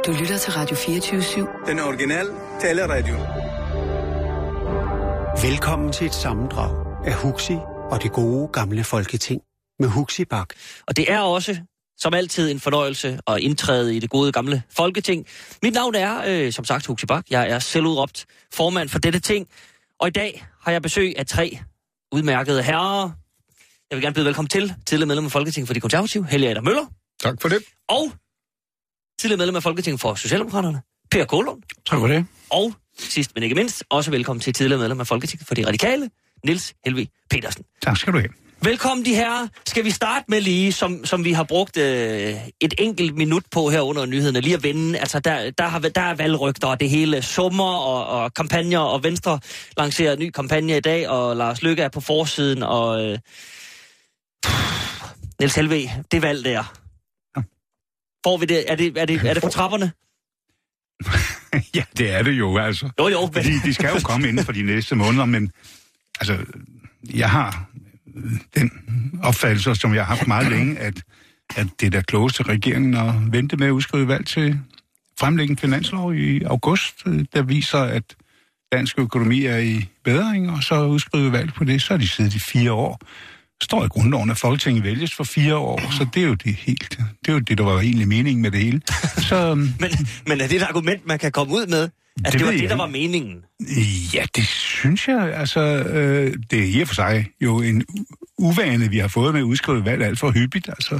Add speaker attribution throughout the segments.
Speaker 1: Du lytter til Radio 24/7.
Speaker 2: Den originale taleradio.
Speaker 3: Velkommen til et sammendrag af Huxi og det gode gamle Folketing med Huxi Bach.
Speaker 4: Og det er også, som altid, en fornøjelse at indtræde i det gode gamle Folketing. Mit navn er, som sagt, Huxi Bach. Jeg er selvudråbt formand for dette ting. Og i dag har jeg besøg af 3 udmærkede herrer. Jeg vil gerne byde velkommen til tidligere medlem af Folketinget for De Konservative, Helge Adam Møller.
Speaker 5: Tak for det.
Speaker 4: Og tidligere medlem af Folketinget for Socialdemokraterne, Per Kålund.
Speaker 5: Tak for det.
Speaker 4: Og sidst, men ikke mindst, også velkommen til tidligere medlem af Folketinget for De Radikale, Niels Helveg Petersen.
Speaker 5: Tak skal du have.
Speaker 4: Velkommen de her. Skal vi starte med lige, som vi har brugt et enkelt minut på her under nyhederne, lige at vende. Altså, der er valgrygter, og det hele summer og kampagner, og Venstre lancerer en ny kampagne i dag, og Lars Løkke er på forsiden, og Niels Helveg, det valg der. Ja. Får vi det? Er det på trapperne?
Speaker 5: Ja, det er det jo, altså.
Speaker 4: Jo.
Speaker 5: Fordi de skal jo komme inden for de næste måneder, men altså, jeg har den opfattelse, som jeg har haft meget længe, at det er der klogeste regeringen at vente med at udskrive valg til fremlægge en finanslov i august, der viser, at dansk økonomi er i bedring, og så udskrive valg på det, så er de siddet i 4 år. Står i grundloven, at Folketinget vælges for 4 år, så det er jo det, der var egentlig meningen med det hele. Så,
Speaker 4: men er det et argument, man kan komme ud med? At det var det, der var meningen?
Speaker 5: Ja, det synes jeg. Altså, det er i og for sig jo en uvane, vi har fået med at udskrive valg alt for hyppigt. Altså,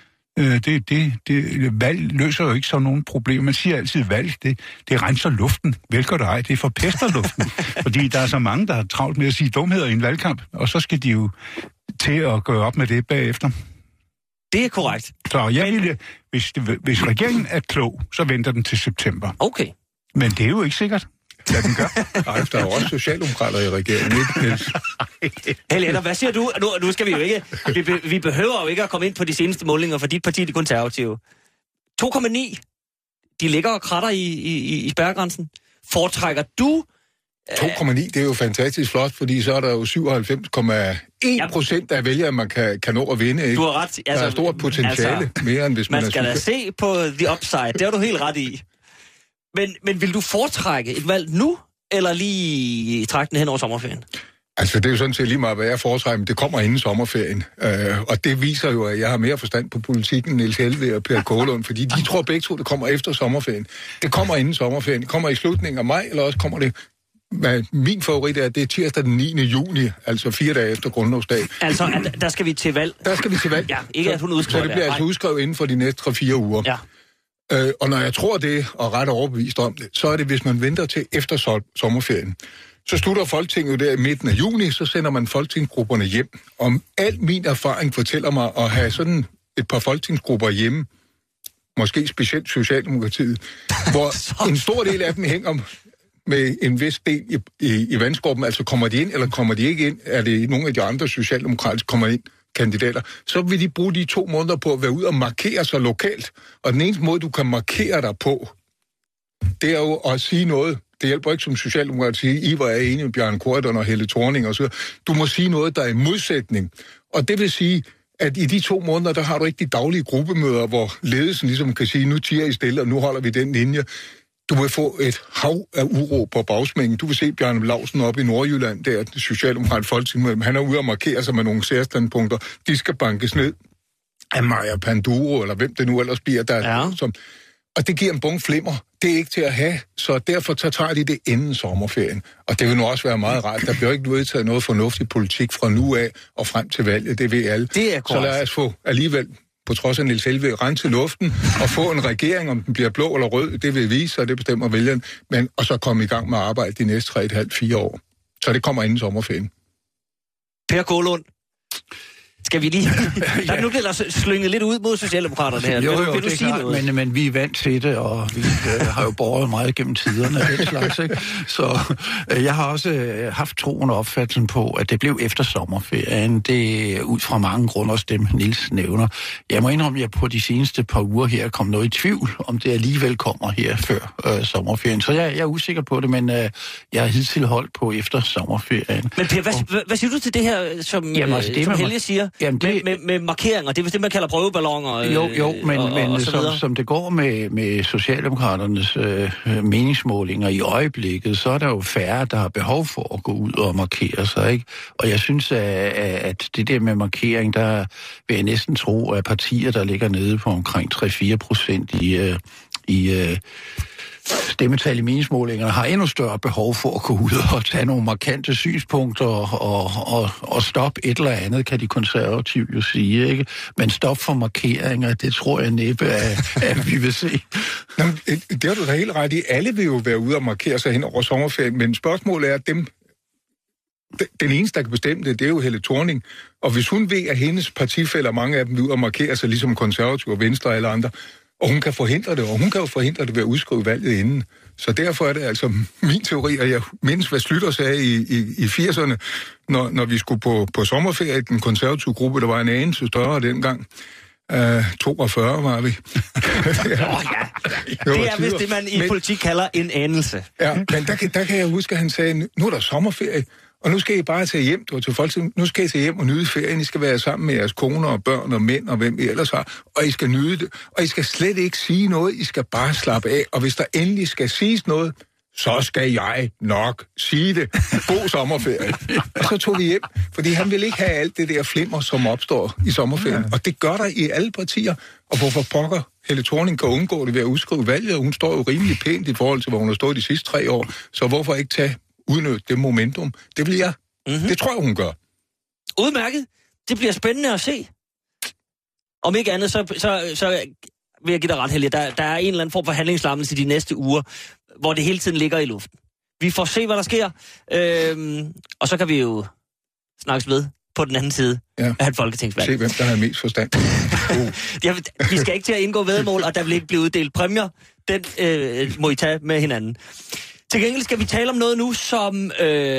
Speaker 5: valg løser jo ikke så nogen problemer. Man siger altid valg, det renser luften. Velgår det ej, det forpester luften. Fordi der er så mange, der har travlt med at sige dumheder i en valgkamp, og så skal de jo til at gøre op med det bagefter.
Speaker 4: Det er korrekt.
Speaker 5: Så hvis regeringen er klog, så venter den til september.
Speaker 4: Okay.
Speaker 5: Men det er jo ikke sikkert, hvad den gør.
Speaker 6: Nej, der er jo også socialdemokrater i regeringen, ikke?
Speaker 4: Helge, hvad siger du? Nu skal vi jo ikke... Vi behøver jo ikke at komme ind på de seneste målinger for dit parti, De Konservative. 2,9. De ligger og kratter i spærregrænsen. Foretrækker du...
Speaker 6: 2,9, det er jo fantastisk flot, fordi så er der jo 97,1% af vælgere, man kan nå at vinde. Ikke?
Speaker 4: Du har ret. Altså,
Speaker 6: der er stort potentiale, mere end hvis man
Speaker 4: skal da se på the upside. Det har du helt ret i. Men vil du foretrække et valg nu, eller lige trække den hen over sommerferien?
Speaker 6: Altså, det er jo sådan set lige meget, hvad jeg foretrækker, men det kommer inden sommerferien. Og det viser jo, at jeg har mere forstand på politikken, Niels Helveg og Per Kålund, fordi de tror begge to, det kommer efter sommerferien. Det kommer inden sommerferien. Det kommer i slutningen af maj, eller også kommer det... Min favorit er, at det er tirsdag den 9. juni, altså 4 dage efter grundlovsdag.
Speaker 4: Altså, der skal vi til valg?
Speaker 6: Der skal vi til valg.
Speaker 4: Ja, ikke at hun udskriver det.
Speaker 6: Så det bliver altså udskrevet inden for de næste 3-4 uger.
Speaker 4: Ja.
Speaker 6: Og når jeg tror det, og ret overbevist om det, så er det, hvis man venter til efter sommerferien. Så slutter Folketinget jo der i midten af juni, så sender man folketingsgrupperne hjem. Om al min erfaring fortæller mig at have sådan et par folketingsgrupper hjemme, måske specielt Socialdemokratiet, hvor en stor del af dem hænger med en vis del i vandskorben, altså kommer de ind, eller kommer de ikke ind, er det nogle af de andre socialdemokratiske kommer ind kandidater, så vil de bruge de 2 måneder på at være ude og markere sig lokalt. Og den eneste måde, du kan markere dig på, det er jo at sige noget. Det hjælper ikke som socialdemokrat at sige, I var enige med Bjarne Corydon og Helle Thorning og så. Du må sige noget, der er i modsætning. Og det vil sige, at i de 2 måneder, der har du ikke de daglige gruppemøder, hvor ledelsen ligesom kan sige, nu tiger I stille, og nu holder vi den linje. Du vil få et hav af uro på bagsmængen. Du vil se Bjarne Lausen op i Nordjylland, der det socialdemokratiske folketing. Han er ude og markere sig med nogle særstandpunkter. De skal bankes ned af Maja Panduro, eller hvem det nu ellers bliver. Og det giver en bunke flimmer. Det er ikke til at have, så derfor tager de det inden sommerferien. Og det vil nu også være meget rart. Der bliver ikke vedtaget noget fornuftig politik fra nu af og frem til valget. Det ved alle.
Speaker 4: Det er
Speaker 6: så lad os få alligevel, på trods af Niels Helveg, rense luften og få en regering, om den bliver blå eller rød, det vil vise, og det bestemmer vælgeren, og så komme i gang med at arbejde de næste 3,5-4 år. Så det kommer inden sommerferien.
Speaker 4: Per Kålund, skal vi lige... Der er nu bliver der slynget lidt ud mod Socialdemokraterne her.
Speaker 7: Jo,
Speaker 4: vil du sige noget?
Speaker 7: Men vi er vant til det, og vi har jo båret meget gennem tiderne af den slags, ikke? Så jeg har også haft troen og opfattelsen på, at det blev efter sommerferien. Det er ud fra mange grunde, også dem Niels nævner. Jeg må indrømme, at jeg på de seneste par uger her kom noget i tvivl, om det alligevel kommer her før sommerferien. Så jeg er usikker på det, men jeg har hidtil holdt på efter sommerferien.
Speaker 4: Men Per, hvad siger du til det her, som Helge siger?
Speaker 7: Jamen,
Speaker 4: med markeringer? Det er vist det, man kalder prøveballoner.
Speaker 7: Jo, men som det går med Socialdemokraternes meningsmålinger i øjeblikket, så er der jo færre, der har behov for at gå ud og markere sig, ikke? Og jeg synes, at det der med markering, der vil jeg næsten tro, at partier, der ligger nede på omkring 3-4% i stemmetal i meningsmålingerne, har endnu større behov for at gå ud og tage nogle markante synspunkter og stoppe et eller andet, kan de konservative jo sige, ikke? Men stop for markeringer, det tror jeg næppe, at vi vil se.
Speaker 6: Jamen, det har du da helt ret i. Alle vil jo være ude og markere sig hen over sommerferien, men spørgsmålet er, at den eneste, der kan bestemme det, det er jo Helle Thorning. Og hvis hun ved, at hendes partifæller, mange af dem, vil ud og markere sig, ligesom konservative og Venstre og alle andre, og hun kan forhindre det, og hun kan jo forhindre det ved at udskrive valget inden. Så derfor er det altså min teori, og jeg mindes, hvad Slytter sagde i 80'erne, når vi skulle på sommerferie, den konservative gruppe, der var en anelse større dengang. 42 var vi.
Speaker 4: Det er vist det, man i politik kalder en anelse.
Speaker 6: Ja, men der kan jeg huske, at han sagde, nu er der sommerferie, og nu skal I bare tage hjem, til Folketinget. Nu skal I tage hjem og nyde ferien. I skal være sammen med jeres koner og børn og mænd og hvem I ellers har. Og I skal nyde det. Og I skal slet ikke sige noget. I skal bare slappe af. Og hvis der endelig skal siges noget, så skal jeg nok sige det. God sommerferie. Og så tog vi hjem, fordi han ville ikke have alt det der flimmer, som opstår i sommerferien. Og det gør der i alle partier. Og hvorfor pokker Helle Thorning kan undgå det ved at udskrive valget? Og hun står jo rimelig pænt i forhold til, hvor hun har stået de sidste 3 år. Så hvorfor ikke udnytte det momentum? Det bliver jeg. Mm-hmm. Det tror jeg, hun gør.
Speaker 4: Udmærket. Det bliver spændende at se. Om ikke andet, så vil jeg give dig ret, Helge. Der er en eller anden form for handlingslammelse de næste uger, hvor det hele tiden ligger i luften. Vi får se, hvad der sker. Og så kan vi jo snakkes ved på den anden side af et folketingsvalg.
Speaker 6: Se, hvem der har mest forstand.
Speaker 4: Vi skal ikke til at indgå væddemål, og der vil ikke blive uddelt præmier. Den må I tage med hinanden. Til gengæld skal vi tale om noget nu, som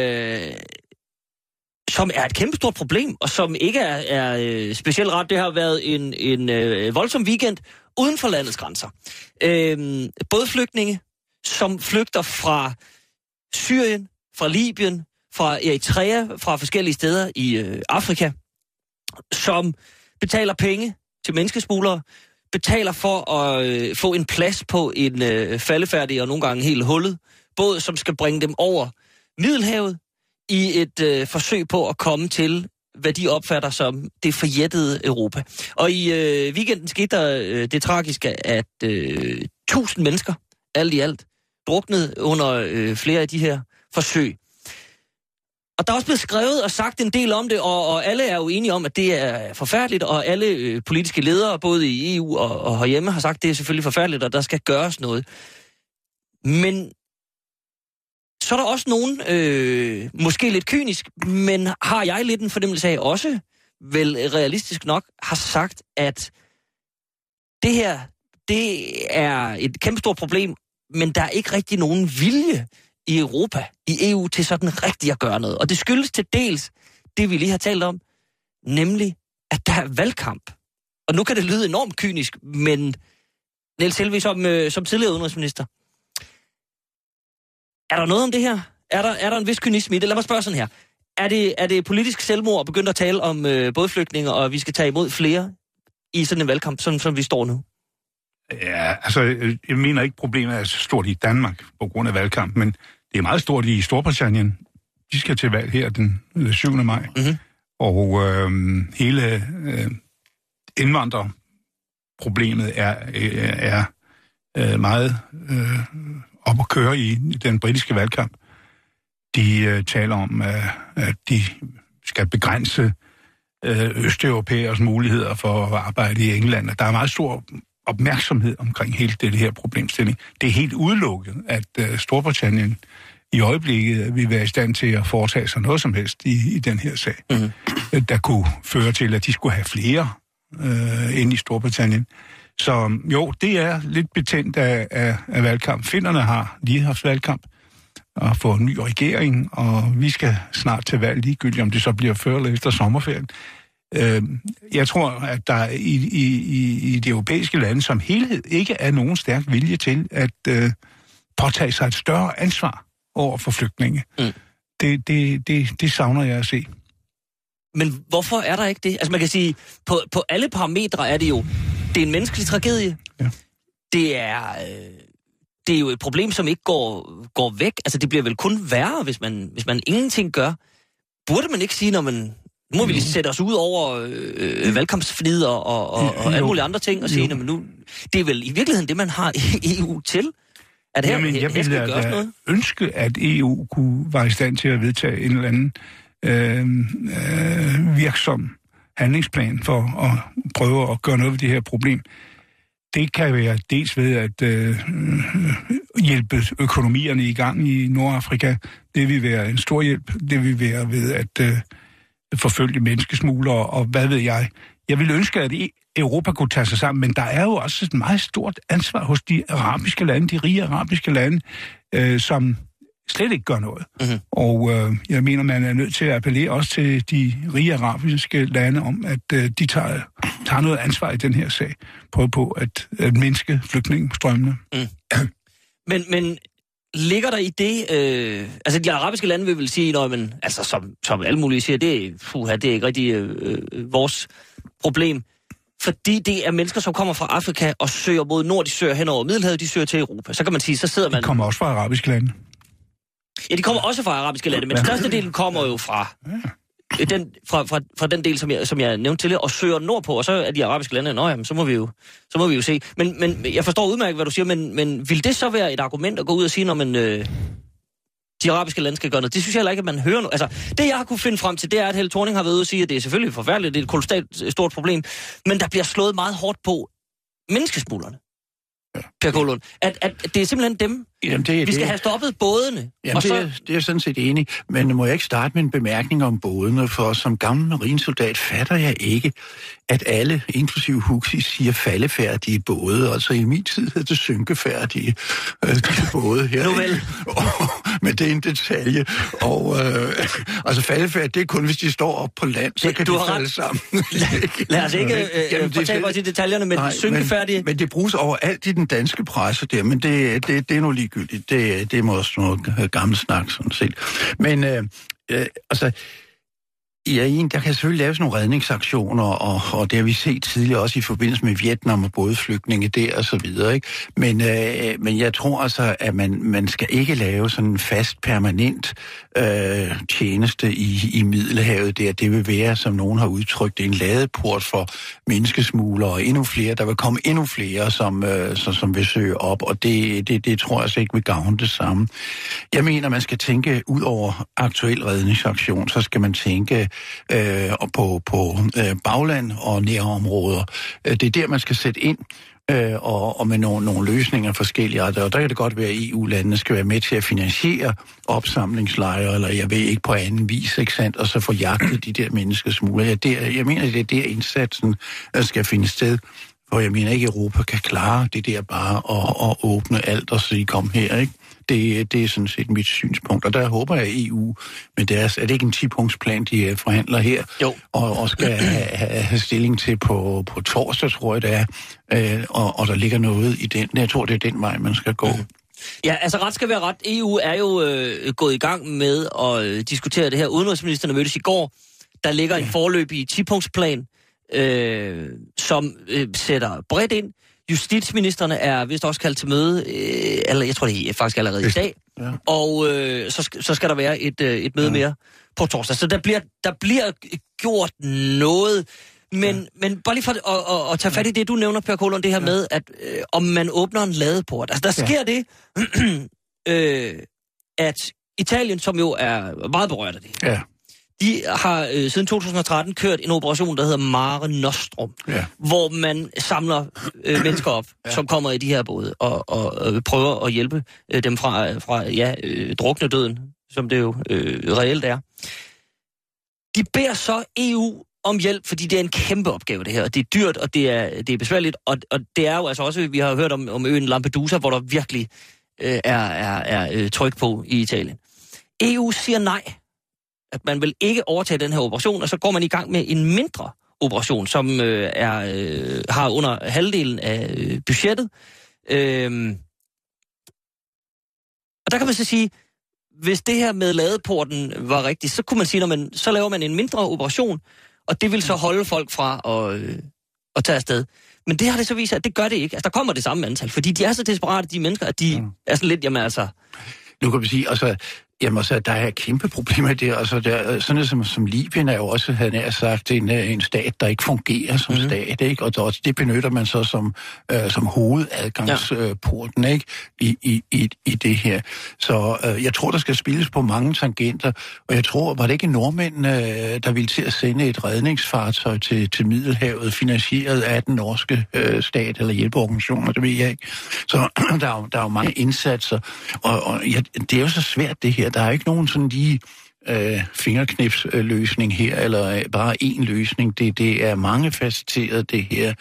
Speaker 4: er et kæmpestort problem, og som ikke er specielt ret. Det har været en voldsom weekend uden for landets grænser. Både flygtninge, som flygter fra Syrien, fra Libyen, fra Eritrea, fra forskellige steder i Afrika, som betaler penge til menneskesmuglere, betaler for at få en plads på en faldefærdig og nogle gange helt hullet båd, som skal bringe dem over Middelhavet i et forsøg på at komme til, hvad de opfatter som det forjættede Europa. Og i weekenden skete der det tragiske, at 1000 mennesker, alt i alt, druknede under flere af de her forsøg. Og der er også blevet skrevet og sagt en del om det, og alle er jo enige om, at det er forfærdeligt, og alle politiske ledere, både i EU og herhjemme, har sagt, at det er selvfølgelig forfærdeligt, og der skal gøres noget. Men så er der også nogen, måske lidt kynisk, men har jeg lidt en fornemmelse af også, vel realistisk nok, har sagt, at det her, det er et kæmpestort problem, men der er ikke rigtig nogen vilje i Europa, i EU, til sådan rigtigt at gøre noget. Og det skyldes til dels det, vi lige har talt om, nemlig, at der er valgkamp. Og nu kan det lyde enormt kynisk, men Niels Helvig som tidligere udenrigsminister, er der noget om det her? Er der en vis kynisme i det? Lad mig spørge sådan her. Er det politisk selvmord at begynde at tale om både flygtninge, og vi skal tage imod flere i sådan en valgkamp, som vi står nu?
Speaker 5: Ja, altså, jeg mener ikke, problemet er så stort i Danmark på grund af valgkamp, men det er meget stort i Storbritannien. De skal til valg her den 7. maj. Mm-hmm. Og hele indvandrerproblemet er meget op at køre i den britiske valgkamp. De taler om, at de skal begrænse østeuropæers muligheder for at arbejde i England. Der er meget stor opmærksomhed omkring hele det her problemstilling. Det er helt udelukket, at Storbritannien i øjeblikket vil være i stand til at foretage sig noget som helst i den her sag, der kunne føre til, at de skulle have flere ind i Storbritannien. Så jo, det er lidt betændt af valgkamp. Finnerne har lige haft valgkamp og få en ny regering, og vi skal snart til valg ligegyldigt, om det så bliver før eller efter sommerferien. Jeg tror, at der i de europæiske lande som helhed ikke er nogen stærk vilje til at påtage sig et større ansvar over for flygtninge. Det savner jeg at se.
Speaker 4: Men hvorfor er der ikke det? Altså man kan sige, på alle parametre er det jo, det er en menneskelig tragedie.
Speaker 5: Ja.
Speaker 4: Det er jo et problem, som ikke går væk. Altså det bliver vel kun værre, hvis man ingenting gør. Burde man ikke sige, når man... Nu må vi lige sætte os ud over valgkampsfnid og alle mulige andre ting, og sige, at nu, det er vel i virkeligheden det, man har EU til. At her,
Speaker 5: Jamen, jeg ville da ønske, at EU kunne være i stand til at vedtage en eller anden virksom handlingsplan for at prøve at gøre noget ved det her problem. Det kan være dels ved at hjælpe økonomierne i gang i Nordafrika. Det vil være en stor hjælp. Det vil være ved at forfølge menneskesmuglere, og hvad ved jeg. Jeg ville ønske, at Europa kunne tage sig sammen, men der er jo også et meget stort ansvar hos de arabiske lande, de rige arabiske lande, som slet ikke gør noget. Mm-hmm. Og jeg mener, man er nødt til at appellere også til de rige arabiske lande om, at de tager noget ansvar i den her sag. Prøv på at mindske flygtningestrømmene. Mm.
Speaker 4: Men ligger der i det... altså, de arabiske lande vil vel sige, men altså, som alle mulige siger, det er ikke rigtig vores problem. Fordi det er mennesker, som kommer fra Afrika og søger mod nord, de søger hen over Middelhavet, de søger til Europa. Så kan man sige, så sidder man...
Speaker 5: De kommer også fra arabiske lande.
Speaker 4: Ja, de kommer også fra arabiske lande, men størstedelen kommer jo fra den del, som jeg nævnte tidligere, og søger nordpå, og så er de arabiske lande, jamen, så må vi jo se. Men jeg forstår udmærket, hvad du siger, men vil det så være et argument at gå ud og sige, når man... de arabiske lande skal gøre noget. Det synes jeg heller ikke, at man hører nu. Altså, det jeg har kunne finde frem til, det er, at Helle Thorning har været ude og sige, at det er selvfølgelig forfærdeligt, det er et kolossalt stort problem, men der bliver slået meget hårdt på menneskesmuglerne. Per Kålund. At det er simpelthen dem, vi skal have stoppet bådene.
Speaker 7: Jamen, og så... det er jeg sådan set enig. Men må jeg ikke starte med en bemærkning om bådene, for som gammel marinesoldat fatter jeg ikke, at alle, inklusive Huxi, siger faldefærdige både. Altså i min tid hed det synkefærdige både her.
Speaker 4: Nu vel.
Speaker 7: Men det er en detalje. Og altså faldefærdige, det er kun, hvis de står op på land, så kan de falde sammen.
Speaker 4: Lad os ikke fortælle os i detaljerne, men synkefærdige...
Speaker 7: Men det bruges overalt i den danske presse der, men det er nu ligegyldigt. Det er også noget gammel snak, sådan set. Men altså... der kan selvfølgelig laves nogle redningsaktioner, og det har vi set tidligere også i forbindelse med Vietnam og både flygtninge der og så videre, ikke? Men jeg tror altså, at man skal ikke lave sådan en fast, permanent tjeneste i Middelhavet der. Det vil være, som nogen har udtrykt, en ladeport for menneskesmuglere og endnu flere. Der vil komme endnu flere, som vil søge op, og det tror jeg altså ikke vil gavne det samme. Jeg mener, man skal tænke ud over aktuel redningsaktion, så skal man tænke på bagland og nærområder. Det er der, man skal sætte ind, og med nogle løsninger forskellige. Og der kan det godt være, at EU-landene skal være med til at finansiere opsamlingslejre, eller jeg ved ikke på anden vis, ikke sandt, og så få jagtet de der menneskesmuglere. Jeg mener, det er der indsatsen skal finde sted. Og jeg mener ikke, at Europa kan klare det der bare at åbne alt og sige, kom her, ikke? Det er sådan set mit synspunkt, og der håber jeg, at EU, men er det ikke en 10-punktsplan, de forhandler her, og skal have stilling til på torsdag, tror jeg det er, og der ligger noget i den. Jeg tror, det er den vej, man skal gå.
Speaker 4: Ja, altså ret skal være ret. EU er jo gået i gang med at diskutere det her. Udenrigsministerne mødtes i går. Der ligger en foreløbig 10-punktsplan, som sætter bredt ind. Justitsministerne er vist også kaldt til møde, eller jeg tror det er faktisk allerede i dag, og så skal der være et møde mere på torsdag. Så der bliver gjort noget, men bare lige for at tage fat i det, du nævner, Per Kålund, det her med, at om man åbner en ladeport. Altså der sker det, at Italien, som jo er meget berørt af det, de har siden 2013 kørt en operation, der hedder Mare Nostrum, hvor man samler mennesker op, som kommer i de her både, og prøver at hjælpe dem fra druknedøden, som det jo reelt er. De beder så EU om hjælp, fordi det er en kæmpe opgave, det her. Det er dyrt, og det er besværligt, og det er jo altså også, vi har hørt om øen Lampedusa, hvor der virkelig er tryk på i Italien. EU siger nej, at man vil ikke overtage den her operation, og så går man i gang med en mindre operation, som har under halvdelen af budgettet. Og der kan man så sige, hvis det her med ladeporten var rigtigt, så kunne man sige, så laver man en mindre operation, og det vil så holde folk fra at tage afsted. Men det har det så vist sig, at det gør det ikke. Altså, der kommer det samme antal, fordi de er så desperate, de mennesker, at de er sådan lidt, jamen altså...
Speaker 7: Nu kan vi sige, der er kæmpe problemer der. Altså, sådan som Libyen er jo også, havde jeg sagt, en stat, der ikke fungerer som stat, ikke? Og det benytter man så som hovedadgangsporten, ikke? I det her. Så jeg tror, der skal spilles på mange tangenter, og jeg tror, var det ikke nordmændene, der ville til at sende et redningsfartøj til Middelhavet, finansieret af den norske stat eller hjælpeorganisationer, det ved jeg ikke. Så der er jo mange indsatser, og det er jo så svært det her. Der er ikke nogen sådan lige fingerknipsløsning her, eller bare én løsning. Det er mange facetteret, det her.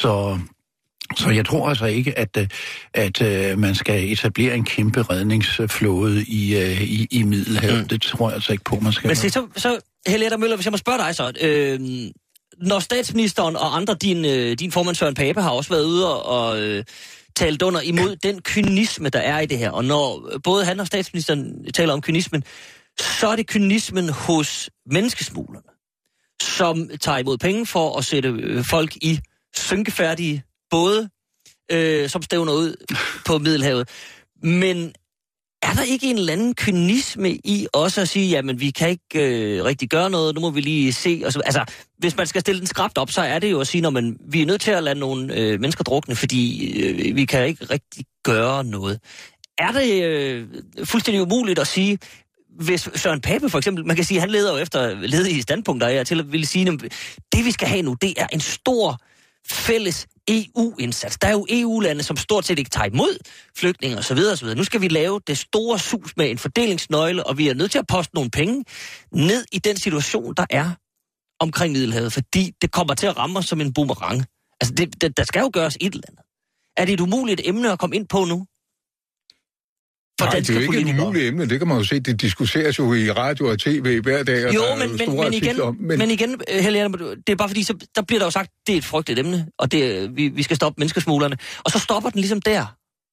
Speaker 7: Så jeg tror altså ikke, at man skal etablere en kæmpe redningsflåde i Middelhavet. Det tror jeg altså ikke på, man skal.
Speaker 4: Men så Helene Møller, hvis jeg må spørge dig så. Når statsministeren og andre, din formand Søren Pape, har også været ude og talt under imod den kynisme, der er i det her. Og når både han og statsministeren taler om kynismen, så er det kynismen hos menneskesmuglerne, som tager imod penge for at sætte folk i synkefærdige både, som stævner ud på Middelhavet. Men er der ikke en eller anden kynisme i også at sige, jamen vi kan ikke rigtig gøre noget, nu må vi lige se. Og så, altså, hvis man skal stille den skrapt op, så er det jo at sige, når vi er nødt til at lade nogle mennesker drukne, fordi vi kan ikke rigtig gøre noget. Er det fuldstændig umuligt at sige, hvis Søren Pape for eksempel, man kan sige, han leder jo efter ledige standpunkter til at ville sige, det vi skal have nu, det er en stor fælles EU-indsats. Der er jo EU-lande, som stort set ikke tager imod flygtninge osv. Nu skal vi lave det store sus med en fordelingsnøgle, og vi er nødt til at poste nogle penge ned i den situation, der er omkring Middelhavet, fordi det kommer til at ramme os som en boomerang. Altså, der skal jo gøres et eller andet. Er det et umuligt emne at komme ind på nu?
Speaker 6: Nej, det er jo ikke et umuligt emne, det kan man jo se, det diskuteres jo i radio og tv hver dag, og
Speaker 4: jo,
Speaker 6: der er jo store artikler om.
Speaker 4: Men igen, Helene, det er bare fordi, der bliver der jo sagt, det er et frygteligt emne, og vi skal stoppe menneskesmuglerne, og så stopper den ligesom der.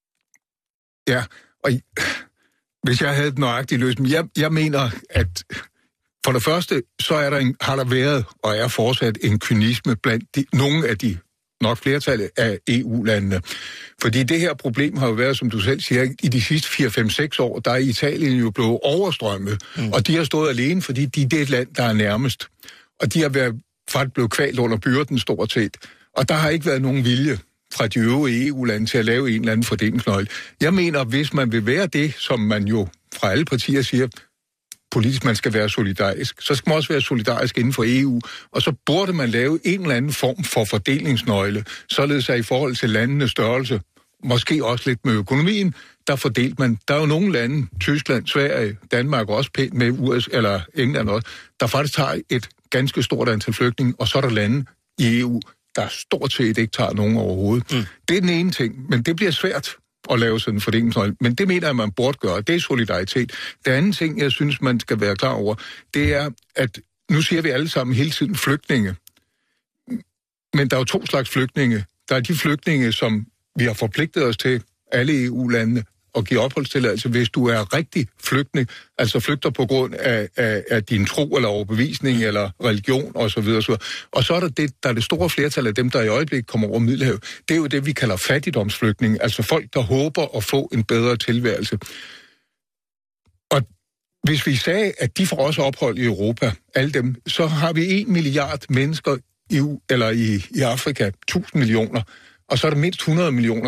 Speaker 6: Ja, og hvis jeg havde et nøjagtigt løsning, jeg mener, at for det første, så har der været og er fortsat en kynisme blandt nogle af de nok flertallet af EU-landene. Fordi det her problem har jo været, som du selv siger, i de sidste 4-5-6 år, der er Italien jo blevet overstrømmet, og de har stået alene, fordi det er et land, der er nærmest. Og de har faktisk blevet kvalt under byrden stort set. Og der har ikke været nogen vilje fra de øvrige EU-lande til at lave en eller anden fordelingsnøgle. Jeg mener, hvis man vil være det, som man jo fra alle partier siger, politisk man skal være solidarisk, så skal man også være solidarisk inden for EU, og så burde man lave en eller anden form for fordelingsnøgle, således at i forhold til landenes størrelse, måske også lidt med økonomien, der fordelte man. Der er jo nogle lande, Tyskland, Sverige, Danmark også pænt med USA, eller England også, der faktisk tager et ganske stort antal flygtninge, og så er der lande i EU, der stort set ikke tager nogen overhovedet. Det er den ene ting, men det bliver svært at lave sådan en fordelingsnøgle. Men det mener jeg, man burde gøre. Det er solidaritet. Det anden ting, jeg synes, man skal være klar over, det er, at nu siger vi alle sammen hele tiden flygtninge. Men der er jo to slags flygtninge. Der er de flygtninge, som vi har forpligtet os til, alle EU-landene, at give opholdstilladelse, hvis du er rigtig flygtning, altså flygter på grund af din tro eller overbevisning eller religion osv. Og så er der er det store flertal af dem, der i øjeblikket kommer over Middelhavet. Det er jo det, vi kalder fattigdomsflygtninge, altså folk, der håber at få en bedre tilværelse. Og hvis vi sagde, at de får også ophold i Europa, alle dem, så har vi 1 milliard mennesker i Afrika, 1000 millioner, og så er der mindst 100 millioner,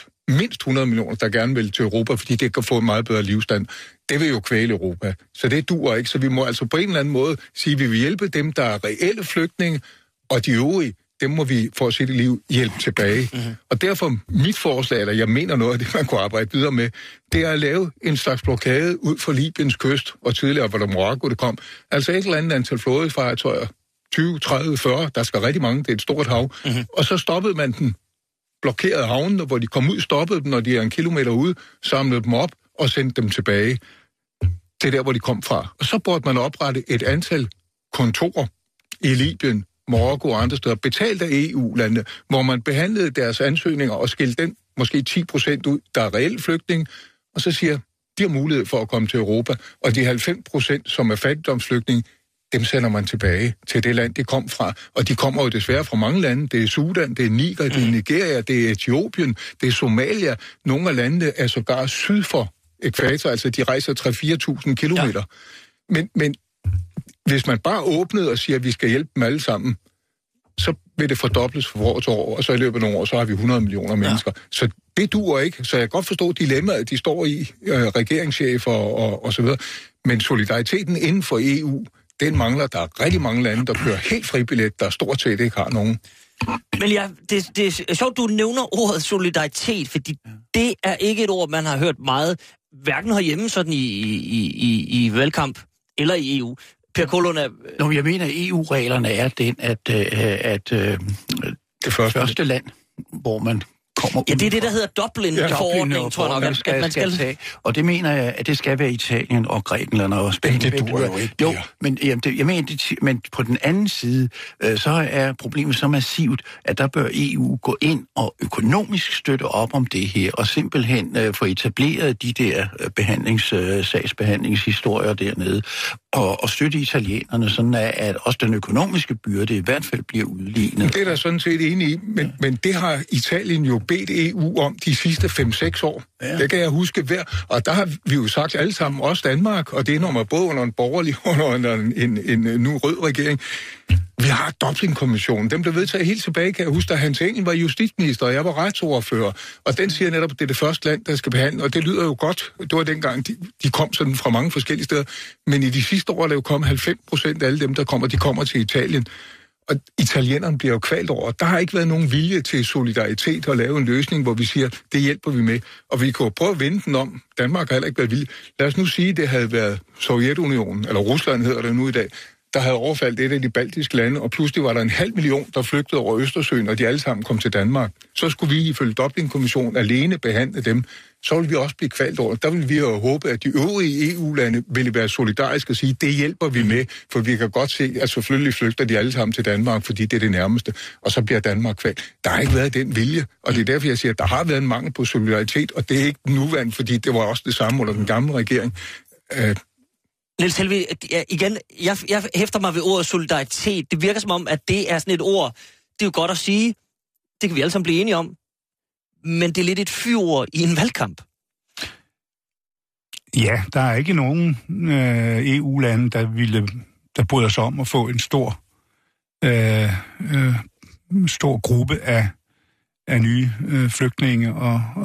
Speaker 6: der gerne vil til Europa, fordi det kan få en meget bedre livsstand. Det vil jo kvæle Europa. Så det duer ikke. Så vi må altså på en eller anden måde sige, at vi vil hjælpe dem, der er reelle flygtninge, og de øvrige, dem må vi for sit liv hjælpe tilbage. Mm-hmm. Og derfor mit forslag, eller jeg mener noget af det, man kunne arbejde videre med, det er at lave en slags blokade ud for Libyens kyst, og tidligere var der Marokko, det kom. Altså et eller andet antal flådefartøjer, 20, 30, 40, der skal rigtig mange, det er et stort hav. Mm-hmm. Og så stoppede man den, blokerede havnene, hvor de kom ud, stoppede dem, når de er 1 kilometer ude, samlede dem op og sendte dem tilbage til der, hvor de kom fra. Og så burde man oprette et antal kontorer i Libyen, Marokko og andre steder, betalt af EU-landene, hvor man behandlede deres ansøgninger og skilte den måske 10% ud, der er reelle flygtninge, og så siger, de har mulighed for at komme til Europa, og de 90%, som er fattigdomsflygtninge, dem sender man tilbage til det land, de kom fra. Og de kommer jo desværre fra mange lande. Det er Sudan, det er Niger, det er Nigeria, det er Etiopien, det er Somalia. Nogle af landene er sågar syd for ækvator, altså de rejser 3-4.000 kilometer. Ja. Men hvis man bare åbnede og siger, at vi skal hjælpe dem alle sammen, så vil det fordobles fra år til år, og så i løbet af nogle år, så har vi 100 millioner mennesker. Ja. Så det duer ikke. Så jeg kan godt forstå dilemmaet, de står i, regeringschefer og så videre. Men solidariteten inden for EU, den mangler. Der er rigtig mange lande, der kører helt fribillet, der stort set ikke har nogen.
Speaker 4: Men ja, det er sjovt, du nævner ordet solidaritet, fordi det er ikke et ord, man har hørt meget, hverken herhjemme sådan i valgkamp eller i EU. Per Kålund er...
Speaker 7: Nå, jeg mener, at EU-reglerne er den, at det første land, hvor man kommer...
Speaker 4: Ja, det er det, der hedder Dublin-forordningen, tror jeg nok, at man skal tage.
Speaker 7: Og det mener jeg, at det skal være Italien og Grækenland og Spanien.
Speaker 6: Det duer jo ikke.
Speaker 7: Jo, men, men på den anden side, så er problemet så massivt, at der bør EU gå ind og økonomisk støtte op om det her, og simpelthen få etableret de der sagsbehandlingshistorier dernede, og støtte italienerne, sådan at også den økonomiske byrde i hvert fald bliver udlignet.
Speaker 6: Det er der sådan set enig i, men det har Italien jo bedt EU om de sidste 5-6 år. Ja. Det kan jeg huske hver. Og der har vi jo sagt alle sammen, også Danmark, og det er når man både under en borgerlig og under en nu rød regering. Vi har Dublin-kommissionen. Den blev vedtaget helt tilbage, kan jeg huske, da Hans Engel var justitsminister, og jeg var retsordfører. Og den siger netop, at det er det første land, der skal behandle. Og det lyder jo godt. Det var dengang, de kom sådan fra mange forskellige steder. Men i de sidste år er det jo kommet 90% af alle dem, der kommer, de kommer til Italien. Og italienerne bliver jo kvalt over. Der har ikke været nogen vilje til solidaritet og lave en løsning, hvor vi siger, det hjælper vi med. Og vi kan jo prøve at vende den om. Danmark har heller ikke været vilje. Lad os nu sige, at det havde været Sovjetunionen, eller Rusland hedder det nu i dag, der havde overfaldt et af de baltiske lande, og pludselig var der 500.000, der flygtede over Østersøen, og de alle sammen kom til Danmark. Så skulle vi ifølge Dublin-kommissionen alene behandle dem. Så ville vi også blive kvalt over. Der ville vi jo håbe, at de øvrige EU-lande ville være solidariske og sige, det hjælper vi med, for vi kan godt se, at selvfølgelig flygter de alle sammen til Danmark, fordi det er det nærmeste, og så bliver Danmark kvalt. Der har ikke været den vilje, og det er derfor, jeg siger, at der har været en mangel på solidaritet, og det er ikke nuværende, fordi det var også det samme under den gamle regering.
Speaker 4: Niels Helvig, igen, jeg hæfter mig ved ordet solidaritet. Det virker som om, at det er sådan et ord, det er jo godt at sige, det kan vi alle sammen blive enige om, men det er lidt et fyrord i en valgkamp.
Speaker 5: Ja, der er ikke nogen EU-lande, der bryder sig om at få en stor gruppe af nye flygtninge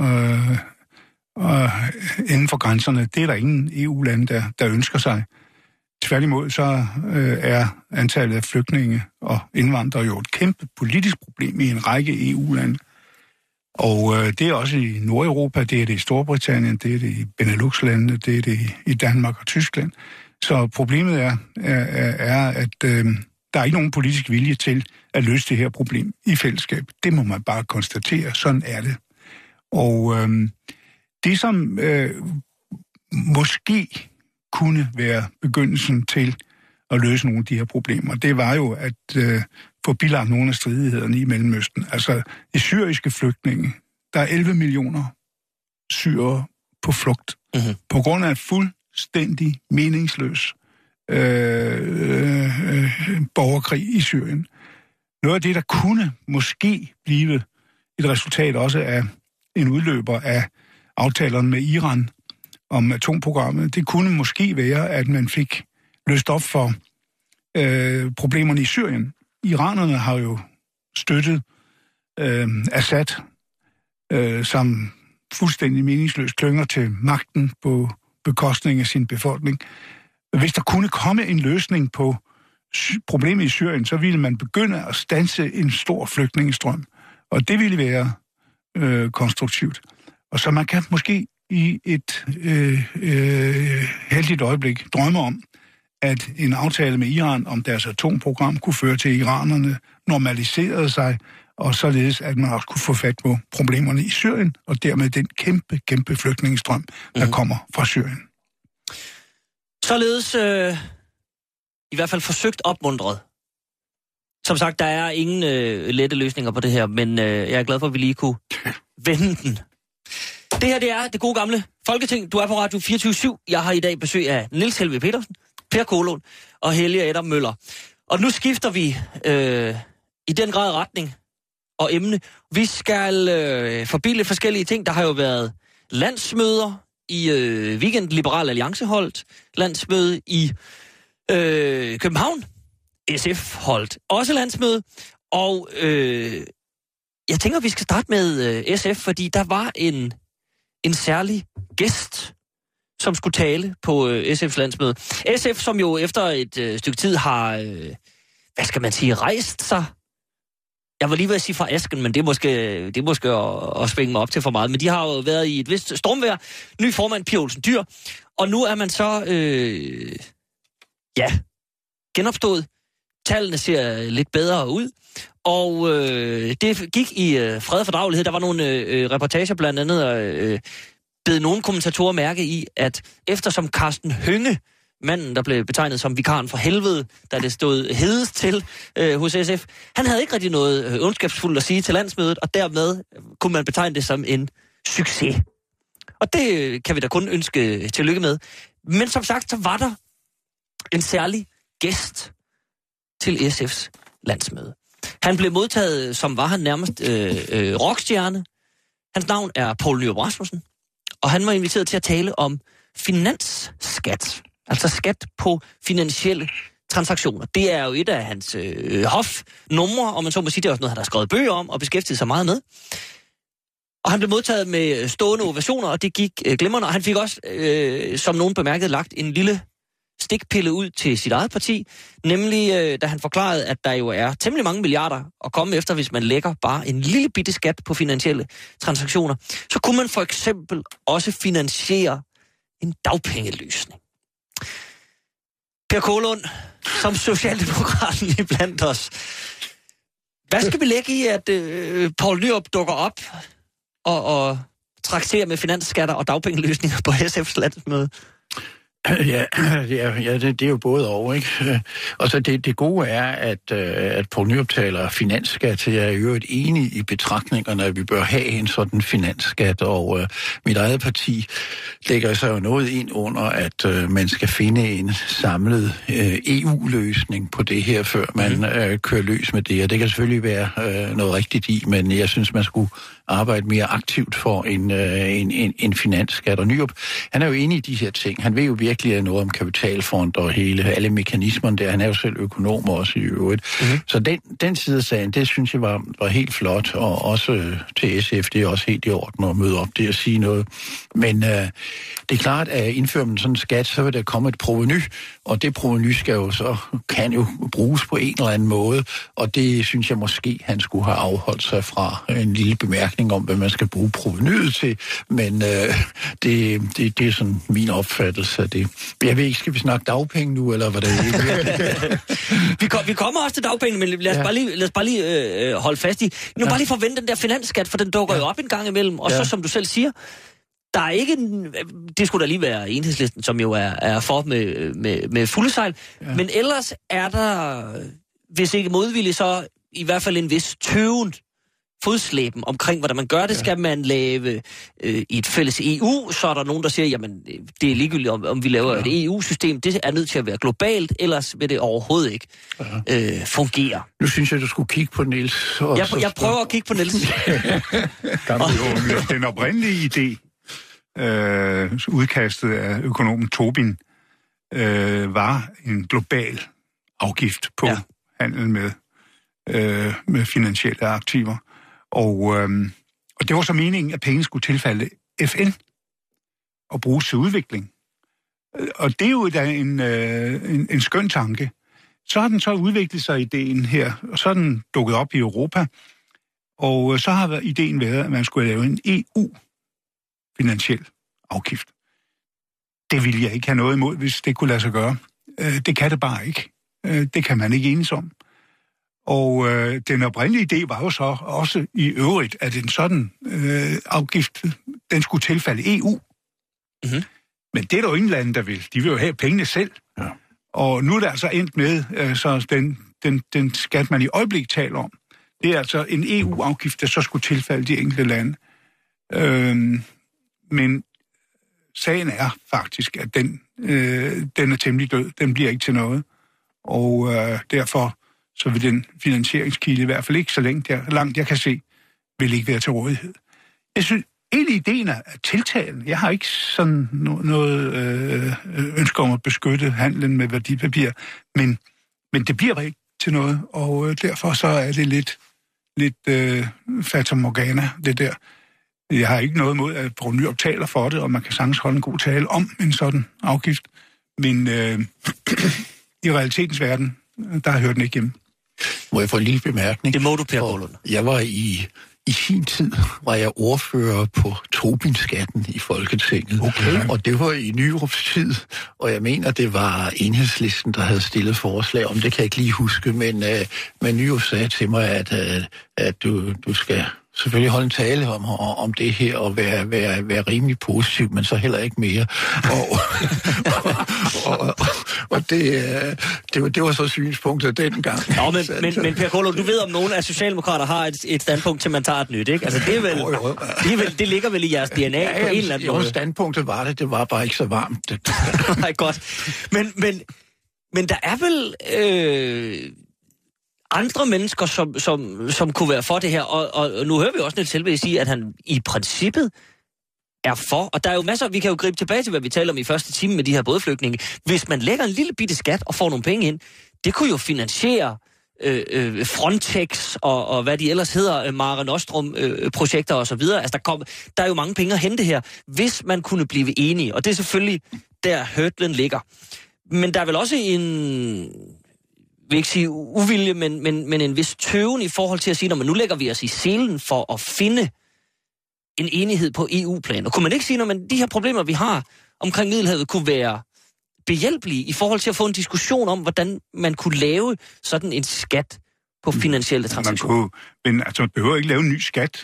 Speaker 5: og inden for grænserne. Det er der ingen EU-lande, der ønsker sig. Tværtimod så er antallet af flygtninge og indvandrere jo et kæmpe politisk problem i en række EU-lande. Og det er også i Nordeuropa, det er det i Storbritannien, det er det i Benelux-landene, det er det i Danmark og Tyskland. Så problemet er at der er ikke nogen politisk vilje til at løse det her problem i fællesskab. Det må man bare konstatere. Sådan er det. Og det, som måske kunne være begyndelsen til at løse nogle af de her problemer, det var jo at få bilagt nogle af stridighederne i Mellemøsten. Altså, de syriske flygtninge, der er 11 millioner syrere på flugt, på grund af et fuldstændig meningsløs borgerkrig i Syrien. Noget af det, der kunne måske blive et resultat også af en udløber af aftalerne med Iran om atomprogrammet, det kunne måske være, at man fik løst op for problemerne i Syrien. Iranerne har jo støttet Assad, som fuldstændig meningsløst klynger til magten på bekostning af sin befolkning. Hvis der kunne komme en løsning på problemet i Syrien, så ville man begynde at standse en stor flygtningestrøm. Og det ville være konstruktivt. Og så man kan måske i et heldigt øjeblik drømme om, at en aftale med Iran om deres atomprogram kunne føre til, at iranerne normaliserede sig, og således, at man også kunne få fat på problemerne i Syrien, og dermed den kæmpe flygtningestrøm, der kommer fra Syrien.
Speaker 4: Således i hvert fald forsøgt opmuntret. Som sagt, der er ingen lette løsninger på det her, men jeg er glad for, at vi lige kunne vende den. Det her, det er det gode gamle Folketing. Du er på Radio 24/7. Jeg har i dag besøg af Niels Helveg Petersen, Per Kålund og Helge Adam Møller. Og nu skifter vi i den grad retning og emne. Vi skal forbi lidt forskellige ting. Der har jo været landsmøder i weekend. Liberal Alliance holdt landsmøde i København. SF holdt også landsmøde. Og jeg tænker, vi skal starte med SF, fordi der var en særlig gæst, som skulle tale på SF's landsmøde. SF, som jo efter et stykke tid har, hvad skal man sige, rejst sig. Jeg var lige ved at sige fra asken, men det er måske at svinge mig op til for meget. Men de har jo været i et vist stormvejr. Ny formand, Pia Olsen Dyhr. Og nu er man så, genopstået. Tallene ser lidt bedre ud. Og det gik i fred og fordragelighed. Der var nogle reportager blandt andet, bed nogle kommentatorer mærke i, at eftersom Karsten Hønge, manden, der blev betegnet som vikaren for helvede, da det stod hedest til hos SF, han havde ikke rigtig noget ondskabsfuldt at sige til landsmødet, og dermed kunne man betegne det som en succes. Og det kan vi da kun ønske tillykke med. Men som sagt, så var der en særlig gæst til SF's landsmøde. Han blev modtaget, som var han nærmest rockstjerne. Hans navn er Poul Nyrup Rasmussen, og han var inviteret til at tale om finansskat. Altså skat på finansielle transaktioner. Det er jo et af hans hofnumre, og man så må sige, det er også noget, han har skrevet bøger om og beskæftiget sig meget med. Og han blev modtaget med stående ovationer, og det gik glimrende. Og han fik også, som nogen bemærkede, lagt en lille stikpille ud til sit eget parti, nemlig da han forklarede, at der jo er temmelig mange milliarder at komme efter, hvis man lægger bare en lille bitte skat på finansielle transaktioner. Så kunne man for eksempel også finansiere en dagpengeløsning. Per Kålund, som socialdemokraten iblandt os. Hvad skal vi lægge i, at Poul Nyrup dukker op og trakterer med finansskatter og dagpengeløsninger på SF's landsmøde?
Speaker 7: Ja, det er jo både over, ikke? Og så det gode er, at Poul Nyrup taler finansskat. Jeg er jo enig i betragtningerne, at vi bør have en sådan finansskat, og mit eget parti lægger sig jo noget ind under, at man skal finde en samlet EU-løsning på det her, før man kører løs med det. Og det kan selvfølgelig være noget rigtigt i, men jeg synes, man skulle arbejde mere aktivt for en finansskat. Og Nyrup, han er jo enig i de her ting. Han ved jo virkelig noget om kapitalfond og alle mekanismerne der. Han er jo selv økonom også i øvrigt. Mm-hmm. Så den side af sagen, det synes jeg var helt flot, og også til SF, det er også helt i orden at møde op det og sige noget. Men det er klart, at indfører man sådan en skat, så vil der komme et proveny, og det proveny kan jo bruges på en eller anden måde, og det synes jeg måske, han skulle have afholdt sig fra en lille bemærkning om, hvad man skal bruge provenyet til, men det er sådan min opfattelse af det. Jeg ved ikke, skal vi snakke dagpenge nu, eller hvad det er?
Speaker 4: Vi kommer også til dagpenge, men lad os bare lige holde fast i. Nu bare lige forvente den der finansskat, for den dukker jo op en gang imellem, og så som du selv siger, der er ikke det skulle da lige være Enhedslisten, som jo er for med fulde sejl, men ellers er der, hvis ikke modvilligt, så i hvert fald en vis tøven fodslæben omkring, hvordan man gør det. Skal man lave i et fælles EU, så er der nogen, der siger, jamen, det er ligegyldigt, om vi laver et EU-system. Det er nødt til at være globalt, ellers vil det overhovedet ikke fungere.
Speaker 7: Nu synes jeg, du skulle kigge på Niels.
Speaker 4: Jeg prøver at kigge på Niels.
Speaker 5: Den oprindelige idé, udkastet af økonomen Tobin, var en global afgift på handel med finansielle aktiver. Og det var så meningen, at penge skulle tilfalde FN og bruges til udvikling. Og det er jo da en skøn tanke. Så har den så udviklet sig ideen her, og så er den dukket op i Europa. Og så har ideen været, at man skulle lave en EU-finansiel afgift. Det ville jeg ikke have noget imod, hvis det kunne lade sig gøre. Det kan det bare ikke. Det kan man ikke enes om. Og den oprindelige idé var jo så også i øvrigt, at en sådan afgift, den skulle tilfalde EU. Mm-hmm. Men det er der jo ingen lande, der vil. De vil jo have pengene selv. Ja. Og nu er der altså endt med, så den skat, man i øjeblik taler om, det er altså en EU-afgift, der så skulle tilfalde de enkelte lande. Men sagen er faktisk, at den er temmelig død. Den bliver ikke til noget. Og derfor så vil den finansieringskilde i hvert fald ikke så langt jeg kan se, vil ikke være til rådighed. Jeg synes, hele ideen er tiltalen. Jeg har ikke sådan noget ønske om at beskytte handlen med værdipapir, men det bliver ikke til noget, og derfor så er det lidt fatamorgana, det der. Jeg har ikke noget imod, at Poul Nyrup taler for det, og man kan sagtens holde en god tale om en sådan afgift, men i realitetens verden, der har jeg hørt den ikke hjemme.
Speaker 7: Må jeg få en lille bemærkning?
Speaker 4: Det må du, Per Gårdlund.
Speaker 7: Jeg var i sin tid var jeg ordfører på Tobin-skatten i Folketinget. Okay. Og det var i Nyrups tid, og jeg mener, det var Enhedslisten, der havde stillet forslag om, det kan jeg ikke lige huske, men Nyrup sagde til mig, at du skal selvfølgelig holde en tale om det her og være rimelig positiv, men så heller ikke mere. Og det var så synspunktet dengang.
Speaker 4: Nå, men Per Gårdlund, du ved, om nogen af socialdemokrater har et standpunkt til, man tager et nyt, ikke? Altså, det er vel, det ligger vel i jeres DNA på en eller anden måde.
Speaker 7: Jo, standpunktet var det var bare ikke så varmt.
Speaker 4: Nej, godt. Men der er vel andre mennesker, som kunne være for det her, og nu hører vi også Niels Helveg sige, at han i princippet er for, og der er jo masser, vi kan jo gribe tilbage til, hvad vi taler om i første time med de her bådflygtninge. Hvis man lægger en lille bitte skat og får nogle penge ind, det kunne jo finansiere Frontex og hvad de ellers hedder, Mare Nostrum-projekter og så videre. Altså, der er jo mange penge at hente her, hvis man kunne blive enige, og det er selvfølgelig der hurdlen ligger. Men der er vel også en, vil ikke sige uvilje, men en vis tøven i forhold til at sige, når man nu lægger vi os i selen for at finde en enighed på EU-plan. Og kunne man ikke sige, når de her problemer, vi har omkring Middelhavet, kunne være behjælpelige i forhold til at få en diskussion om, hvordan man kunne lave sådan en skat på finansielle transaktioner?
Speaker 5: Men altså, man behøver ikke lave en ny skat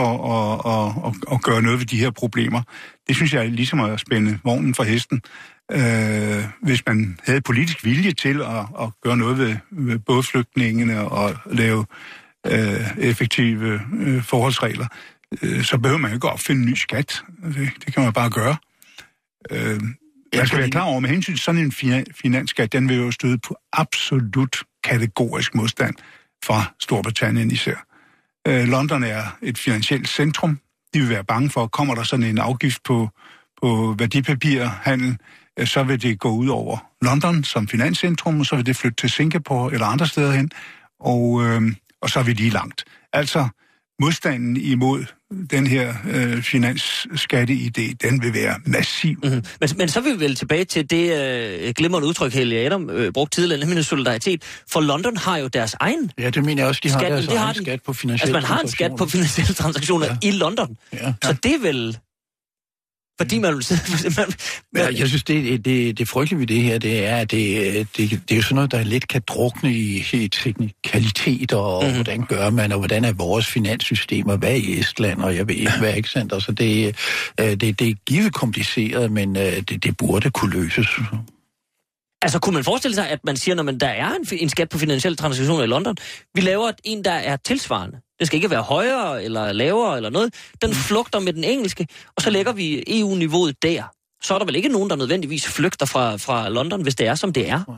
Speaker 5: for at gøre noget ved de her problemer. Det synes jeg er ligesom at spænde vognen for hesten. Hvis man havde politisk vilje til at gøre noget ved bådflygtningene og lave effektive forholdsregler, så behøver man ikke opfinde en ny skat. Det kan man bare gøre. Man skal være klar over, med hensyn til sådan en finansskat, den vil jo støde på absolut kategorisk modstand fra Storbritannien især. London er et finansielt centrum. De vil være bange for, kommer der sådan en afgift på værdipapirhandel, så vil det gå ud over London som finanscentrum, og så vil det flytte til Singapore eller andre steder hen, og så vil de langt. Altså, modstanden imod den her finansskatteidé, den vil være massiv. Mm-hmm. Men
Speaker 4: så vil vi vel tilbage til det glimrende udtryk, Helge Adam brugte tidligere, nemlig solidaritet. For London har jo deres egen.
Speaker 7: Ja, det mener jeg også, de har deres egen skat på finansielle transaktioner.
Speaker 4: Altså man har en skat på finansielle transaktioner i London. Ja. Så det er vel... Fordi man vil
Speaker 7: jeg synes, det frygtelige ved det her, det er, at det er jo sådan noget, der lidt kan drukne i teknikalitet, og hvordan gør man, og hvordan er vores finanssystemer, hvad er i Estland, og jeg ved ikke, hvad er ikke sandt. Altså, det er givet kompliceret, men det burde kunne løses.
Speaker 4: Altså, kunne man forestille sig, at man siger, når der er en skat på finansielle transaktioner i London, vi laver en, der er tilsvarende. Det skal ikke være højere eller lavere eller noget. Den flugter med den engelske, og så lægger vi EU-niveauet der. Så er der vel ikke nogen, der nødvendigvis flygter fra London, hvis det er, som det er?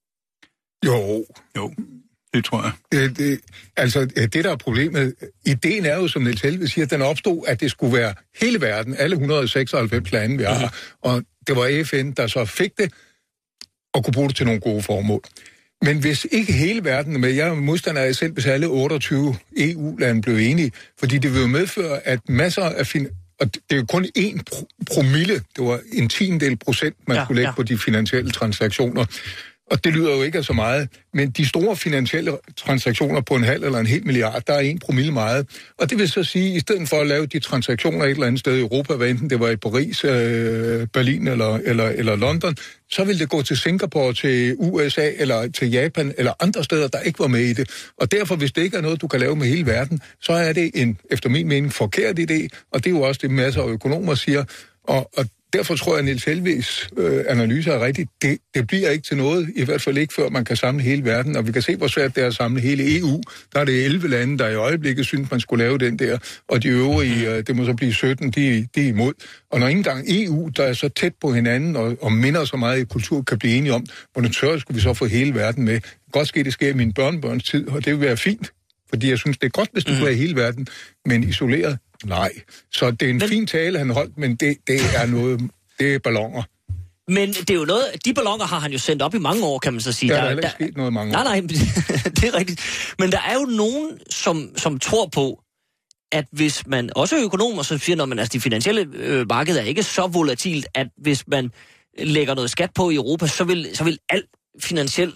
Speaker 6: Jo, det tror jeg. Det der er problemet, ideen er jo, som Niels Helveg siger, at den opstod, at det skulle være hele verden, alle 196 lande, vi har. Og det var FN, der så fik det, og kunne bruge det til nogle gode formål. Men hvis ikke hele verden er med, jeg er modstander af selv, hvis alle 28 EU-lande blev enige, fordi det vil jo medføre, at masser af og det er jo kun 1 promille, det var 0,1% man skulle lægge på de finansielle transaktioner. Og det lyder jo ikke af så meget, men de store finansielle transaktioner på 0,5 eller 1 milliard, der er 1 promille meget. Og det vil så sige, at i stedet for at lave de transaktioner et eller andet sted i Europa, hvad enten det var i Paris, Berlin eller London, så vil det gå til Singapore, til USA eller til Japan eller andre steder, der ikke var med i det. Og derfor, hvis det ikke er noget, du kan lave med hele verden, så er det en, efter min mening, forkert idé, og det er jo også det, masser af økonomer siger, og derfor tror jeg, at Niels Helvigs analyse er rigtig. Det bliver ikke til noget, i hvert fald ikke før man kan samle hele verden, og vi kan se, hvor svært det er at samle hele EU. Der er det 11 lande, der i øjeblikket synes, man skulle lave den der, og de øvrige, det må så blive 17, de er imod. Og når ikke engang EU, der er så tæt på hinanden og minder så meget i kultur, kan blive enige om, hvordan tør skulle vi så få hele verden med. Godt ske, det sker i min børnebørns tid, og det vil være fint, fordi jeg synes, det er godt, hvis du er i hele verden, men isoleret, nej. Så det er en fin tale, han holdt, men det er noget, det er balloner.
Speaker 4: Men det er jo noget, de balloner har han jo sendt op i mange år, kan man så sige.
Speaker 6: Der er heller ikke sket noget i mange år.
Speaker 4: Nej, det er rigtigt. Men der er jo nogen, som tror på, at hvis man, også økonomer, som siger, at de finansielle markeder er ikke så volatilt, at hvis man lægger noget skat på i Europa, så vil al finansiel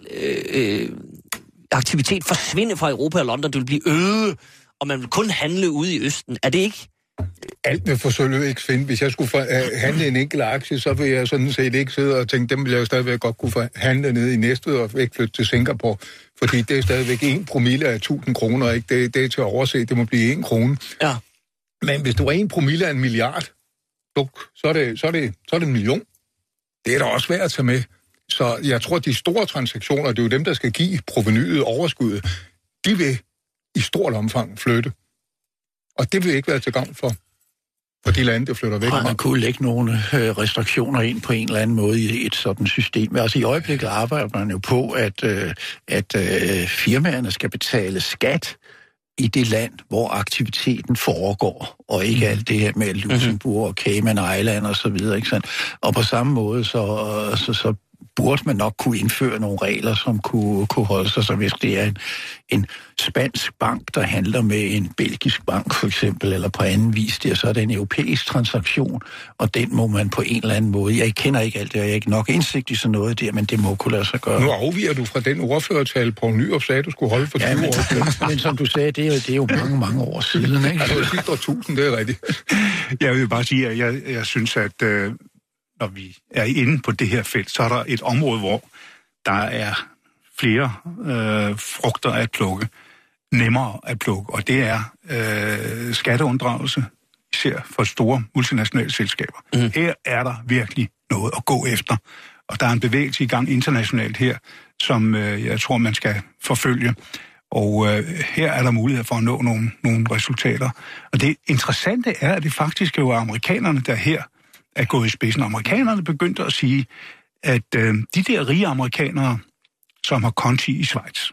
Speaker 4: aktivitet forsvinde fra Europa og London. Det vil blive øget, og man vil kun handle ude i Østen. Er det ikke?
Speaker 6: Alt vil forsøge ikke finde. Hvis jeg skulle handle en enkelt aktie, så vil jeg sådan set ikke sidde og tænke, dem vil jeg jo stadigvæk godt kunne handle ned i Næstved og ikke flytte til Singapore. Fordi det er stadigvæk 1 promille af 1000 kroner, ikke? Det er til at overse, det må blive 1 krone.
Speaker 4: Ja.
Speaker 6: Men hvis du er 1 promille af 1 milliard, så er det 1 million. Det er da også svært at tage med. Så jeg tror, at de store transaktioner, det er jo dem, der skal give provenyet overskuddet, de vil i stort omfang flytte. Og det vil ikke være til gavn for de lande, der flytter væk.
Speaker 7: Man kunne lægge nogle restriktioner ind på en eller anden måde i et sådan system. Altså i øjeblikket arbejder man jo på, at firmaerne skal betale skat i det land, hvor aktiviteten foregår, og ikke alt det her med Luxembourg og Cayman Island og så videre, ikke sandt? Og på samme måde, så burde man nok kunne indføre nogle regler, som kunne holde sig, så hvis det er en spansk bank, der handler med en belgisk bank for eksempel, eller på anden vis, så er det en europæisk transaktion, og den må man på en eller anden måde, jeg kender ikke alt det, jeg er ikke nok indsigt i sådan noget der, men det må kunne lade sig gøre.
Speaker 6: Nu afviger du fra den ordførertale, Poul Nyrup sagde, du skulle holde for 20 år siden.
Speaker 7: Men som du sagde, det er jo mange år siden, ikke?
Speaker 6: Altså sidste år 1000, det er rigtigt.
Speaker 5: Jeg vil bare sige, at jeg synes, at når vi er inde på det her felt, så er der et område, hvor der er flere frugter at plukke, nemmere at plukke, og det er skatteunddragelse, især for store multinationale selskaber. Her er der virkelig noget at gå efter, og der er en bevægelse i gang internationalt her, som jeg tror, man skal forfølge, og her er der mulighed for at nå nogle resultater. Og det interessante er, at det faktisk er amerikanerne, der her er gået i spidsen. Amerikanerne begyndte at sige, at de der rige amerikanere, som har konti i Schweiz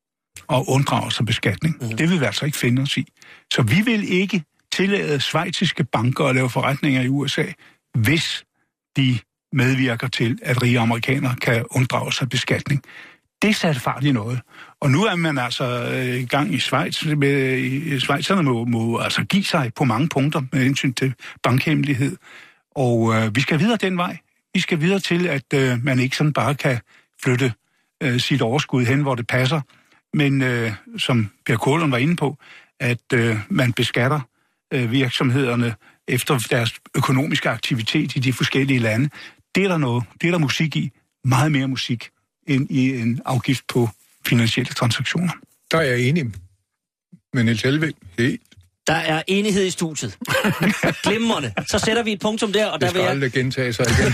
Speaker 5: og unddrager sig beskatning, det vil vi altså ikke finde os i. Så vi vil ikke tillade schweiziske banker at lave forretninger i USA, hvis de medvirker til, at rige amerikanere kan unddrage sig beskatning. Det satte fart i noget. Og nu er man altså i gang i Schweiz. Schweizerne må altså give sig på mange punkter med hensyn til bankhemmelighed. Og vi skal videre den vej. Vi skal videre til, at man ikke sådan bare kan flytte sit overskud hen, hvor det passer. Men som Per Kålund var inde på, at man beskatter virksomhederne efter deres økonomiske aktivitet i de forskellige lande. Det er der noget. Det er der musik i. Meget mere musik end i en afgift på finansielle transaktioner.
Speaker 6: Der er jeg enig med Niels Helvig. Helt.
Speaker 4: Der er enighed i studiet. Glimrende. Så sætter vi et punktum der, og
Speaker 6: det skal aldrig gentage sig igen.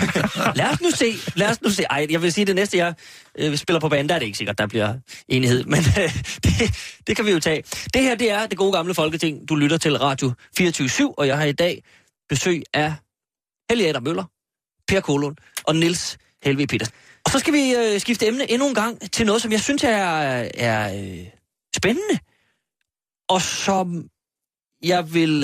Speaker 4: Lad os nu se. Ej, jeg vil sige, det næste, jeg spiller på banen, der er det ikke sikkert, der bliver enighed. Men det kan vi jo tage. Det her, det er det gode gamle Folketing. Du lytter til Radio 24/7, og jeg har i dag besøg af Helge Adam Møller, Per Kålund og Niels Helvig Petersen. Og så skal vi skifte emne endnu en gang til noget, som jeg synes er spændende, og som jeg vil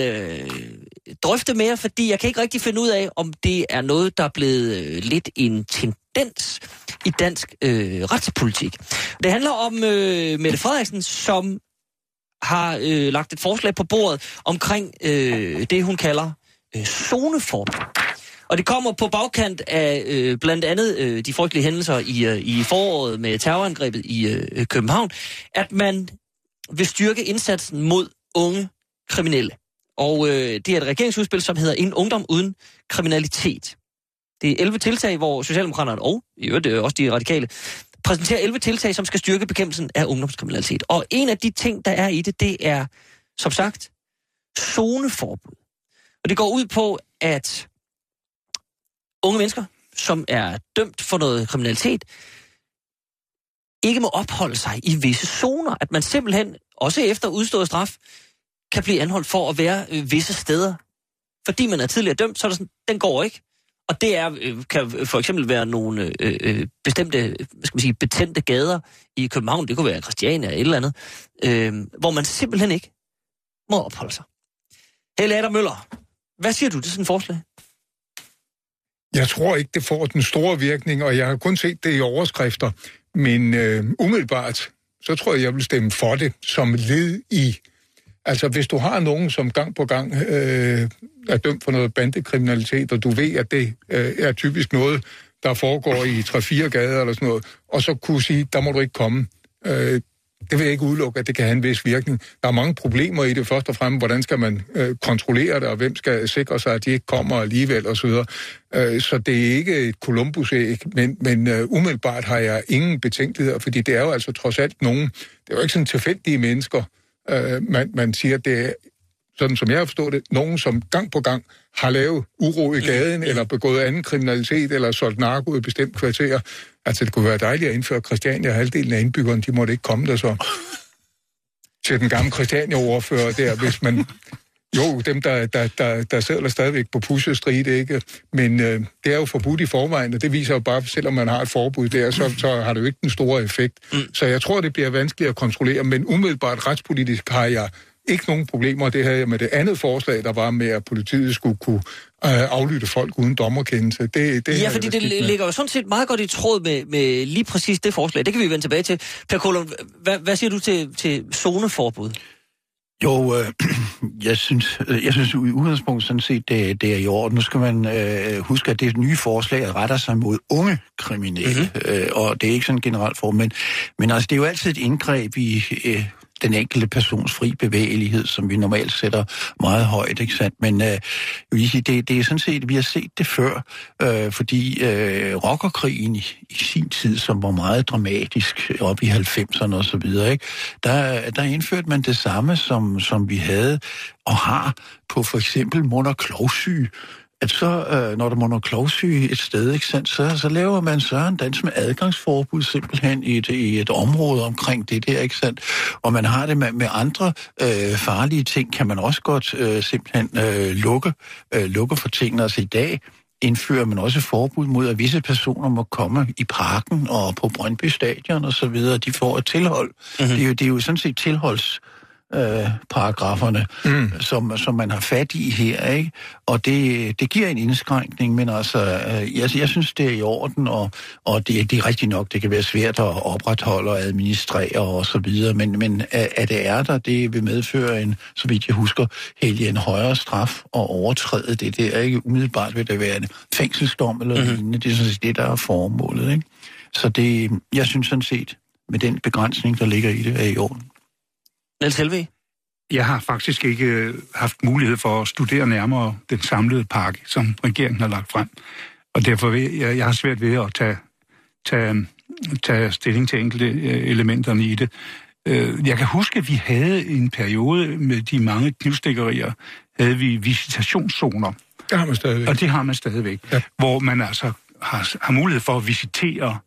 Speaker 4: drøfte mere, fordi jeg kan ikke rigtig finde ud af, om det er noget, der er blevet lidt en tendens i dansk retspolitik. Det handler om Mette Frederiksen, som har lagt et forslag på bordet omkring det, hun kalder zoneforbud. Og det kommer på bagkant af blandt andet de frygtelige hændelser i foråret med terrorangrebet i København, at man vil styrke indsatsen mod unge kriminelle. Og det er et regeringsudspil, som hedder En ungdom uden kriminalitet. Det er 11 tiltag, hvor Socialdemokraterne og i øvrigt også de radikale præsenterer 11 tiltag, som skal styrke bekæmpelsen af ungdomskriminalitet. Og en af de ting, der er i det, det er, som sagt, zoneforbud. Og det går ud på, at unge mennesker, som er dømt for noget kriminalitet, ikke må opholde sig i visse zoner. At man simpelthen, også efter udstået straf, kan blive anholdt for at være visse steder. Fordi man er tidligere dømt, så er det sådan, den går ikke. Og det kan for eksempel være nogle bestemte, betændte gader i København, det kunne være Christiania eller et eller andet, hvor man simpelthen ikke må opholde sig. Helle Adam Møller, hvad siger du til sådan et forslag?
Speaker 6: Jeg tror ikke, det får den store virkning, og jeg har kun set det i overskrifter. Men umiddelbart, så tror jeg vil stemme for det som led i... Altså, hvis du har nogen, som gang på gang er dømt for noget bandekriminalitet, og du ved, at det er typisk noget, der foregår i 3-4 gader eller sådan noget, og så kunne sige, der må du ikke komme. Det vil jeg ikke udelukke, at det kan have en vis virkning. Der er mange problemer i det. Først og fremmest, hvordan skal man kontrollere det, og hvem skal sikre sig, at de ikke kommer alligevel, osv. Så det er ikke et Columbus-æg, men umiddelbart har jeg ingen betænkeligheder, fordi det er jo altså trods alt nogen, det er jo ikke sådan tilfældige mennesker, man siger, det er, sådan som jeg har forstået det, nogen, som gang på gang har lavet uro i gaden, eller begået anden kriminalitet, eller solgt narko i bestemt kvarter. Altså, det kunne være dejligt at indføre Christiania, halvdelen af indbyggerne, de måtte ikke komme der så. Til den gamle Christiania-ordfører der, hvis man... Jo, dem, der sidder stadigvæk på Pusher Street, ikke? Men det er jo forbudt i forvejen, og det viser jo bare, selvom man har et forbud der, så har det jo ikke den store effekt. Så jeg tror, det bliver vanskeligt at kontrollere, men umiddelbart retspolitisk har jeg ikke nogen problemer. Det havde jeg med det andet forslag, der var med, at politiet skulle kunne aflytte folk uden dommerkendelse.
Speaker 4: Ja, fordi det ligger jo sådan set meget godt i tråd med lige præcis det forslag. Det kan vi vende tilbage til. Per Kålund, hvad siger du til zoneforbud?
Speaker 7: Jo, jeg synes i udgangspunktet sådan set, det er i orden. Nu skal man huske, at det nye forslag retter sig mod unge kriminelle, og det er ikke sådan generelt for, men altså, det er jo altid et indgreb i den enkelte persons fri bevægelighed, som vi normalt sætter meget højt, ikke sandt? Men det er sådan set, vi har set det før, fordi rockerkrigen i sin tid, som var meget dramatisk op i 90'erne og så videre, ikke? Der indførte man det samme, som vi havde og har på for eksempel mund- og klovsyge. At så, når der må noget klovsyge et sted, ikke sandt, så laver man så en dans med adgangsforbud simpelthen i et område omkring det der, ikke sandt? Og man har det med andre farlige ting, kan man også godt simpelthen lukke for tingene. Altså i dag indfører man også forbud mod, at visse personer må komme i parken og på Brøndby Stadion og så videre. De får et tilhold. Det er jo sådan set paragraferne, som man har fat i her, ikke? Og det giver en indskrænkning, men altså, jeg synes, det er i orden, og det er rigtigt nok, det kan være svært at opretholde og administrere og så videre, men at det er der, det vil medføre så vidt jeg husker, en højere straf og overtræde det der, ikke? Umiddelbart vil det være en fængselsdom eller lignende, det er sådan set det, der er formålet, ikke? Så jeg synes sådan set, med den begrænsning, der ligger i det, er i orden.
Speaker 4: Niels Helveg?
Speaker 5: Jeg har faktisk ikke haft mulighed for at studere nærmere den samlede pakke, som regeringen har lagt frem. Og derfor jeg har svært ved at tage stilling til enkelte elementerne i det. Jeg kan huske, at vi havde en periode med de mange knivstikkerier, havde vi visitationszoner.
Speaker 6: Det har man stadigvæk.
Speaker 5: Og det har man stadigvæk. Ja. Hvor man altså har mulighed for at visitere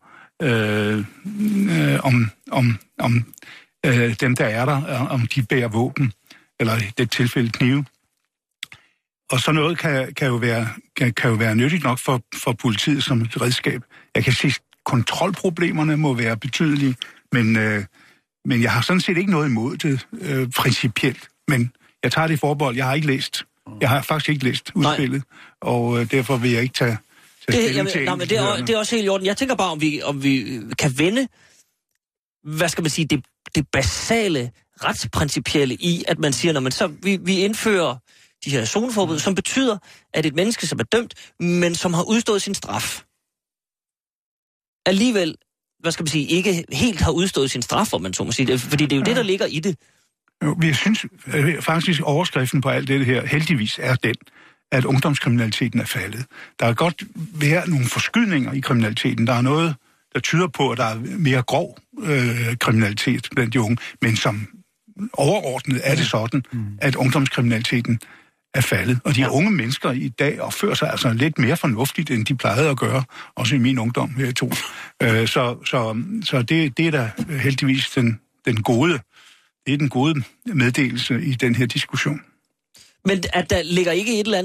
Speaker 5: om dem, der er der, om de bærer våben, eller i det tilfælde knive. Og så noget kan jo være nyttigt nok for politiet som et redskab. Jeg kan sige, at kontrolproblemerne må være betydelige, men jeg har sådan set ikke noget imod det principielt. Men jeg tager det forbehold. Jeg har faktisk ikke læst udspillet, og derfor vil jeg ikke tage stilling til
Speaker 4: det er også helt i orden. Jeg tænker bare, om vi kan vende, hvad skal man sige, det basale retsprincipielle i, at man siger, når man så vi indfører de her zoneforbud, som betyder, at et menneske, som er dømt, men som har udstået sin straf, alligevel, hvad skal man sige, ikke helt har udstået sin straf, om man så må sige det, fordi det er jo det, der ligger i det.
Speaker 5: Jeg synes faktisk, overskriften på alt det her heldigvis er den, at ungdomskriminaliteten er faldet. Der kan godt være nogle forskydninger i kriminaliteten. Der er noget, der tyder på, at der er mere grov kriminalitet blandt de unge, men som overordnet er det sådan, at ungdomskriminaliteten er faldet. Og de unge mennesker i dag opfører sig altså lidt mere fornuftigt, end de plejede at gøre, også i min ungdom her i to. Så det er da heldigvis den gode meddelelse i den her diskussion.
Speaker 4: Men at der ligger ikke et eller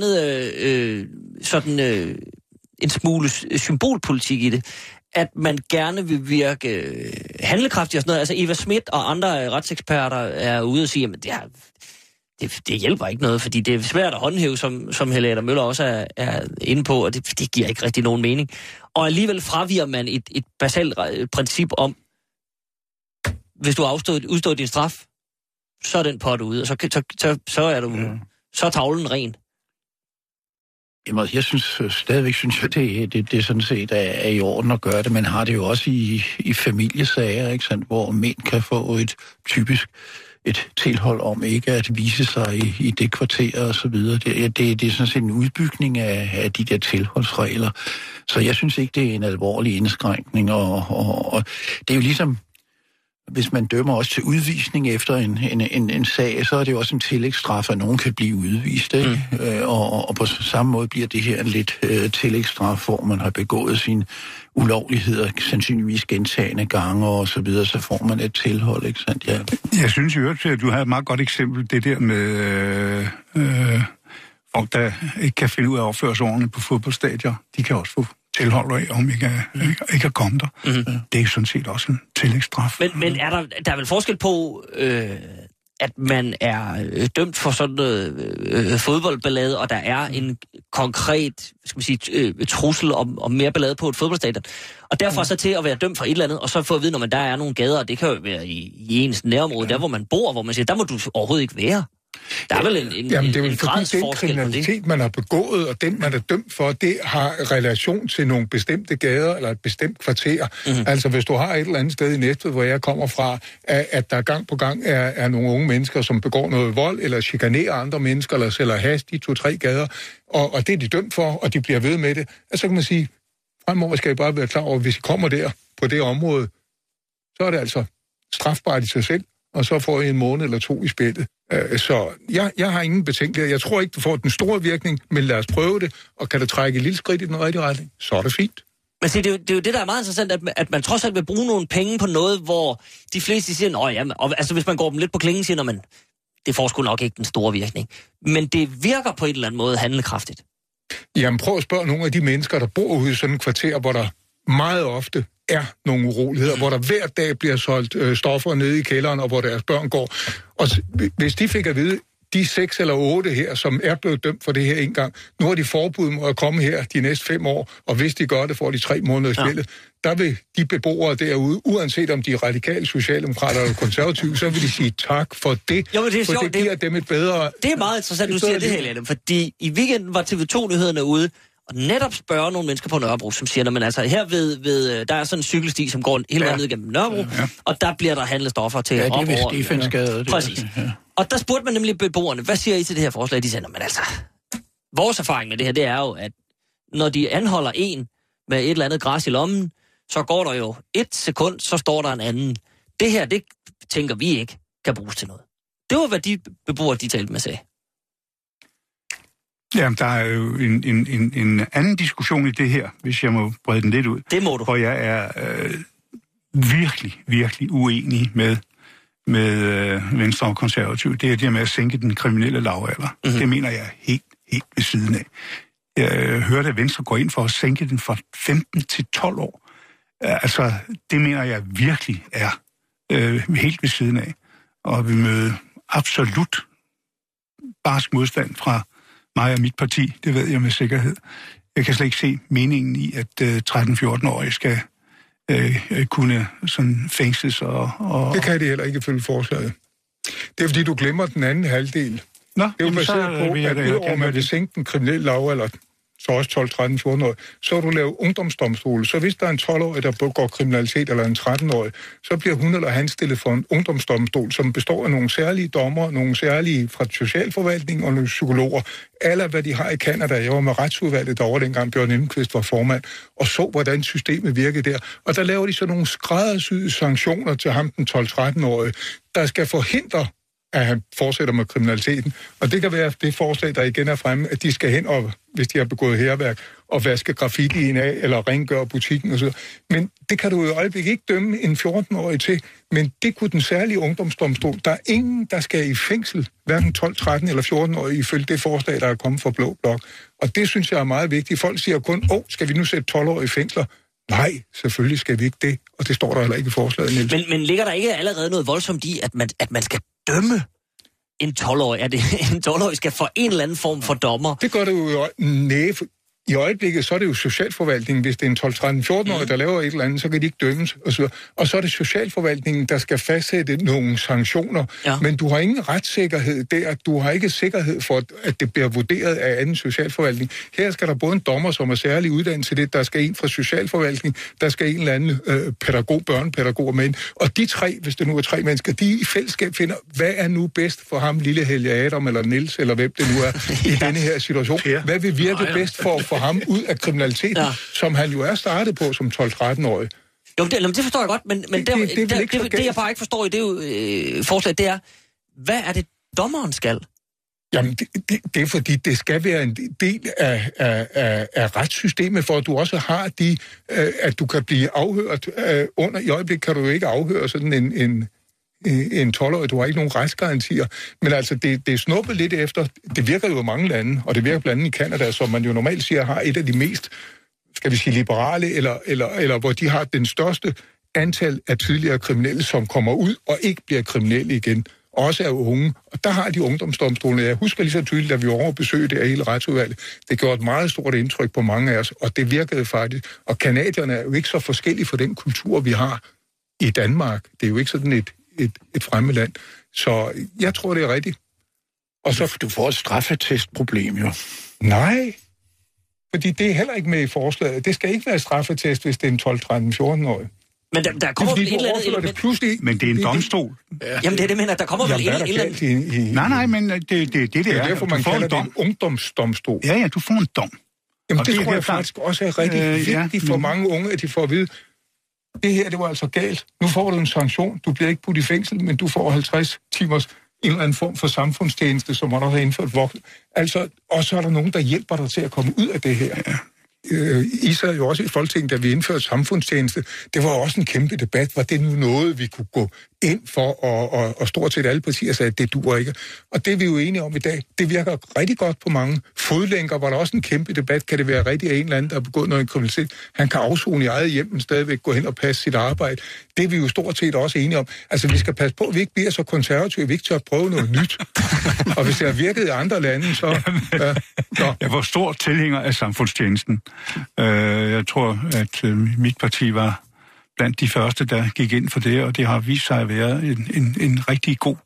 Speaker 4: andet en smule symbolpolitik i det, at man gerne vil virke handlekraftig og sådan noget. Altså Eva Schmidt og andre retseksperter er ude og sige, at det hjælper ikke noget, fordi det er svært at håndhæve, som Helene Møller også er inde på, og det giver ikke rigtig nogen mening. Og alligevel fraviger man et basalt princip om, hvis du har udstået din straf, så er den pot ude, og så er du så er tavlen ren.
Speaker 7: Jamen, jeg synes stadigvæk, det sådan set er i orden at gøre det. Man har det jo også i familiesager, ikke sandt, hvor mænd kan få et tilhold om ikke at vise sig i det kvarter og så videre. Det er sådan set en udbygning af de der tilholdsregler. Så jeg synes ikke, det er en alvorlig indskrænkning, og det er jo ligesom, hvis man dømmer også til udvisning efter en sag, så er det jo også en tillægsstraf, at nogen kan blive udvist. Ikke? Og på samme måde bliver det her en lidt tillægsstraf, hvor man har begået sine ulovligheder, sandsynligvis gentagne gange og så videre, så får man et tilhold, ikke sandt? Ja.
Speaker 5: Jeg synes jo, at du har et meget godt eksempel, det der med folk, der ikke kan finde ud af at opføre sig ordentligt på fodboldstadion. De kan også få tilhold af, om ikke at komme der. Mm-hmm. Det er sådan set også en tillægsstraf.
Speaker 4: Men er der vel forskel på, at man er dømt for sådan noget fodboldballade, og der er en konkret, skal man sige, trussel om mere ballade på et fodboldstadion. Og derfor så til at være dømt for et eller andet, og så få at vide, når der er nogle gader, og det kan jo være i ens nærområde, der hvor man bor, hvor man siger, der må du overhovedet ikke være. Der er vel en
Speaker 6: det er vel fordi den
Speaker 4: kriminalitet,
Speaker 6: man har begået, og den, man er dømt for, det har relation til nogle bestemte gader eller et bestemt kvarter. Mm-hmm. Altså, hvis du har et eller andet sted i Næstved, hvor jeg kommer fra, at der gang på gang er nogle unge mennesker, som begår noget vold, eller chikanerer andre mennesker, eller sælger hash de 2-3 gader, og det er de dømt for, og de bliver ved med det, og så kan man sige, fremover skal I bare være klar over, hvis I kommer der på det område, så er det altså strafbart i sig selv, og så får I 1 måned eller 2 i spillet. Så jeg har ingen betænkelighed. Jeg tror ikke, du får den store virkning, men lad os prøve det, og kan det trække et lille skridt i den rigtige retning, så er det fint.
Speaker 4: Men se, det er jo det, der er meget interessant, at man trods alt vil bruge nogle penge på noget, hvor de fleste siger, altså hvis man går dem lidt på klingen, siger man, det får sgu nok ikke den store virkning. Men det virker på en eller anden måde handlekraftigt.
Speaker 6: Jamen prøv at spørge nogle af de mennesker, der bor ude i sådan en kvarter, hvor der meget ofte er nogle uroligheder, hvor der hver dag bliver solgt stoffer nede i kælderen, og hvor deres børn går. Og hvis de fik at vide, de 6 eller 8 her, som er blevet dømt for det her en gang, nu har de forbud mod at komme her de næste 5 år, og hvis de gør det, får de 3 måneder i spillet. Ja. Der vil de beboere derude, uanset om de er radikale, socialdemokrater eller konservative, så vil de sige tak for det,
Speaker 4: jo, det er sjovt,
Speaker 6: det giver dem et bedre...
Speaker 4: Det er meget interessant, du siger det her, Lene, fordi i weekenden var TV2-nyhederne ude, og netop spørger nogle mennesker på Nørrebro, som siger, men altså her ved der er sådan en cykelsti, som går hele vejen ned gennem Nørrebro, og der bliver der handlet stoffer til op over.
Speaker 7: Ja, det er vist Stefansgade.
Speaker 4: Præcis. Ja. Og der spurgte man nemlig beboerne, hvad siger I til det her forslag? De siger, men altså, vores erfaring med det her, det er jo, at når de anholder en med et eller andet græs i lommen, så går der jo 1 sekund, så står der en anden. Det her, det tænker vi ikke kan bruges til noget. Det var, hvad de beboere, de talte med, sagde.
Speaker 5: Ja, der er jo en anden diskussion i det her, hvis jeg må brede den lidt ud.
Speaker 4: Det må du.
Speaker 5: Hvor jeg er virkelig, virkelig uenig med Venstre og Konservative. Det er det med at sænke den kriminelle lavalder. Mm-hmm. Det mener jeg helt ved siden af. Jeg hørte, at Venstre går ind for at sænke den fra 15 til 12 år. Altså, det mener jeg virkelig er helt ved siden af. Og vi møder absolut barsk modstand fra mig og mit parti, det ved jeg med sikkerhed. Jeg kan slet ikke se meningen i, at 13-14-årige skal kunne sådan fængsles og...
Speaker 6: Det kan de heller ikke ifølge forslaget. Det er fordi, du glemmer den anden halvdel.
Speaker 5: Nå,
Speaker 6: det er jo baseret på, at udover man vil sænke den kriminelle lavalder, så også 12, 13, 14 år, så du laver ungdomsdomstol. Så hvis der er en 12-årig, der begår kriminalitet, eller en 13-årig, så bliver hun eller han stillet for en ungdomsdomstol, som består af nogle særlige dommer, nogle særlige fra socialforvaltning og nogle psykologer. Alle, hvad de har i Canada. Jeg var med retsudvalget derovre, dengang Bjørn Elmqvist var formand, og så, hvordan systemet virkede der. Og der laver de så nogle skræddersyede sanktioner til ham, den 12-13-årige, der skal forhindre, at han fortsætter med kriminaliteten. Og det kan være det forslag, der igen er fremme, at de skal hen og, hvis de har begået hærværk, og vaske graffitien af, eller rengøre butikken osv. Men det kan du i øjeblikket ikke dømme en 14-årig til, men det kunne den særlige ungdomsdomstol. Der er ingen, der skal i fængsel, hverken 12, 13 eller 14-årige, ifølge det forslag, der er kommet fra Blå Blok. Og det synes jeg er meget vigtigt. Folk siger kun, skal vi nu sætte 12-årige i fængsler? Nej, selvfølgelig skal vi ikke det, og det står der heller ikke i forslaget, Niels.
Speaker 4: Men ligger der ikke allerede noget voldsomt i, at man skal dømme en 12-årig? Er det en 12-årig skal få en eller anden form for dommer?
Speaker 6: Det gør det jo i øjeblikket, så er det jo socialforvaltningen. Hvis det er en 12, 13, 14-årig, der laver et eller andet, så kan de ikke dømmes. Og så er det socialforvaltningen, der skal fastsætte nogle sanktioner. Ja. Men du har ingen retssikkerhed der. Du har ikke sikkerhed for, at det bliver vurderet af anden socialforvaltning. Her skal der både en dommer, som er særlig uddannet til det. Der skal en fra socialforvaltning. Der skal en eller anden børnepædagog med ind. Og de tre, hvis det nu er 3 mennesker, de i fællesskab finder, hvad er nu bedst for ham, lille Helge Adam eller Niels, eller hvem det nu er i denne her situation. Hvad vil virke bedst for ham ud af kriminalitet, som han jo er startet på som 12-13-årig.
Speaker 4: Jo, det forstår jeg godt, men det jeg bare ikke forstår i det forslag, det er, hvad er det, dommeren skal?
Speaker 6: Jamen, det er fordi, det skal være en del af retssystemet, for at du også har at du kan blive afhørt under. I øjeblik kan du jo ikke afhøre sådan en 12-årig, du har ikke nogen retsgarantier. Men altså, det er snuppet lidt efter. Det virker jo i mange lande, og det virker blandt andet i Canada, som man jo normalt siger har et af de mest, skal vi sige, liberale, eller hvor de har den største antal af tidligere kriminelle, som kommer ud og ikke bliver kriminelle igen. Også er unge. Og der har de ungdomsdomstolene. Jeg husker lige så tydeligt, at vi var over besøg der hele retsudvalget. Det gjorde et meget stort indtryk på mange af os, og det virkede faktisk. Og canadierne er jo ikke så forskellige for den kultur, vi har i Danmark. Det er jo ikke sådan et fremmed land. Så jeg tror, det er rigtigt. Og så
Speaker 7: du får et straffetestproblem, jo.
Speaker 6: Nej, fordi det er heller ikke med i forslaget. Det skal ikke være straffetest, hvis det er en 12, 13, 14-årig.
Speaker 4: Men der kommer vel et eller andet element.
Speaker 6: Pludselig,
Speaker 5: men det er en domstol.
Speaker 4: Jamen det er det, mener der kommer vel et eller andet.
Speaker 5: Nej, men det er
Speaker 6: derfor, man kalder det en ungdomsdomstol.
Speaker 5: Ja, du får en dom.
Speaker 6: Jamen det tror jeg faktisk også er rigtig vigtigt for mange unge, at de får at vide, det her, det var altså galt. Nu får du en sanktion. Du bliver ikke putt i fængsel, men du får 50 timers en eller anden form for samfundstjeneste, som man også har indført voksen. Altså, og så er der nogen, der hjælper dig til at komme ud af det her. Ja. I sad jo også i Folketinget, da vi indførte samfundstjeneste. Det var også en kæmpe debat. Var det nu noget, vi kunne gå ind for, og stort set alle partier sagde, at det duer ikke. Og det er vi jo enige om i dag. Det virker rigtig godt på mange. Fodlænker var der også en kæmpe debat. Kan det være rigtigt, at en eller anden, der har begået noget kriminalitet, han kan afsone i eget hjem, men stadigvæk gå hen og passe sit arbejde. Det er vi jo stort set også enige om. Altså, vi skal passe på, at vi ikke bliver så konservative, vi ikke tør prøve noget nyt. Og hvis det har virket i andre lande, så...
Speaker 5: Jeg var stor tilhænger af samfundstjenesten. Jeg tror, at mit parti var blandt de første, der gik ind for det, og det har vist sig at være en rigtig god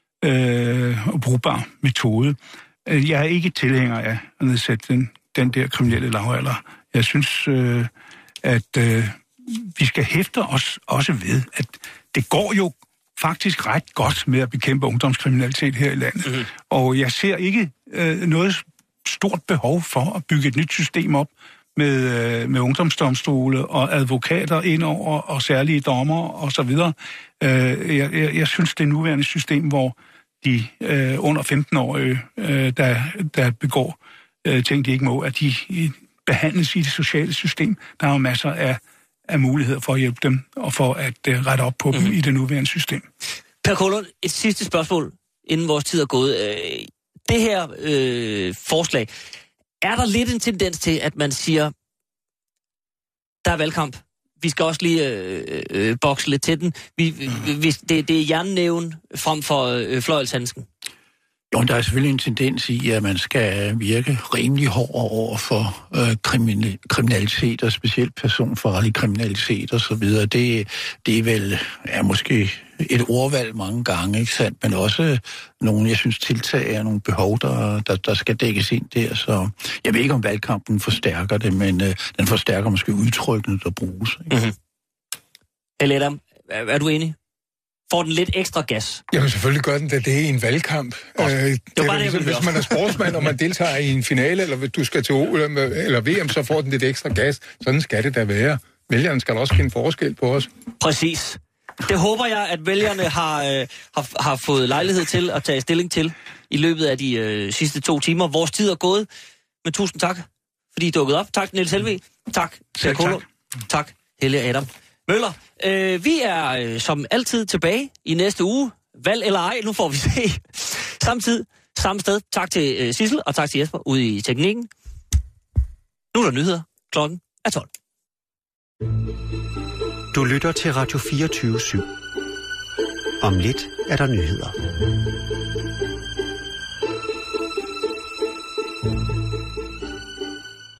Speaker 5: og brugbar metode. Jeg er ikke tilhænger af at nedsætte den der kriminelle lavalder. Jeg synes, at vi skal hæfte os også ved, at det går jo faktisk ret godt med at bekæmpe ungdomskriminalitet her i landet. Mm-hmm. Og jeg ser ikke noget stort behov for at bygge et nyt system op med ungdomsdomstole og advokater indover og særlige dommer og så videre. Jeg synes, det nuværende system, hvor de under 15-årige, der begår ting, de ikke må, at de behandles i det sociale system. Der er jo masser af muligheder for at hjælpe dem og for at rette op på dem i det nuværende system.
Speaker 4: Per Kålund, et sidste spørgsmål, inden vores tid er gået. Det her forslag, er der lidt en tendens til, at man siger, der er valgkamp, vi skal også lige bokse lidt til den. Det er jernnæven frem for fløjelshandsken.
Speaker 7: Jo, der er selvfølgelig en tendens i, at man skal virke rimelig hård over for kriminalitet, og specielt personfarlig kriminalitet og så videre. Det er vel måske et ordvalg mange gange, ikke sandt? Men også nogle, jeg synes, tiltag er nogle behov, der skal dækkes ind der. Så jeg ved ikke, om valgkampen forstærker det, men den forstærker måske udtrykkene, der bruges.
Speaker 4: Mm-hmm. Adam, er du enig? Får den lidt ekstra gas?
Speaker 6: Jamen selvfølgelig gør den det. Det er en valgkamp. Hvis man er sportsmand, og man deltager i en finale, eller hvis du skal til OL eller VM, så får den lidt ekstra gas. Sådan skal det da være. Vælgerne skal også kende forskel på os.
Speaker 4: Præcis. Det håber jeg, at vælgerne har fået lejlighed til at tage stilling til i løbet af de sidste 2 timer. Vores tid er gået, men tusind tak, fordi I dukkede op. Tak, Niels Helveg. Tak, Per Kolo. Tak, Helge Adam Møller. Vi er som altid tilbage i næste uge. Valg eller ej, nu får vi se. Samme tid, samme sted. Tak til Sissel, og tak til Jesper ude i teknikken. Nu er der nyheder. Klokken er 12.
Speaker 3: Du lytter til Radio 24/7. Om lidt er der nyheder.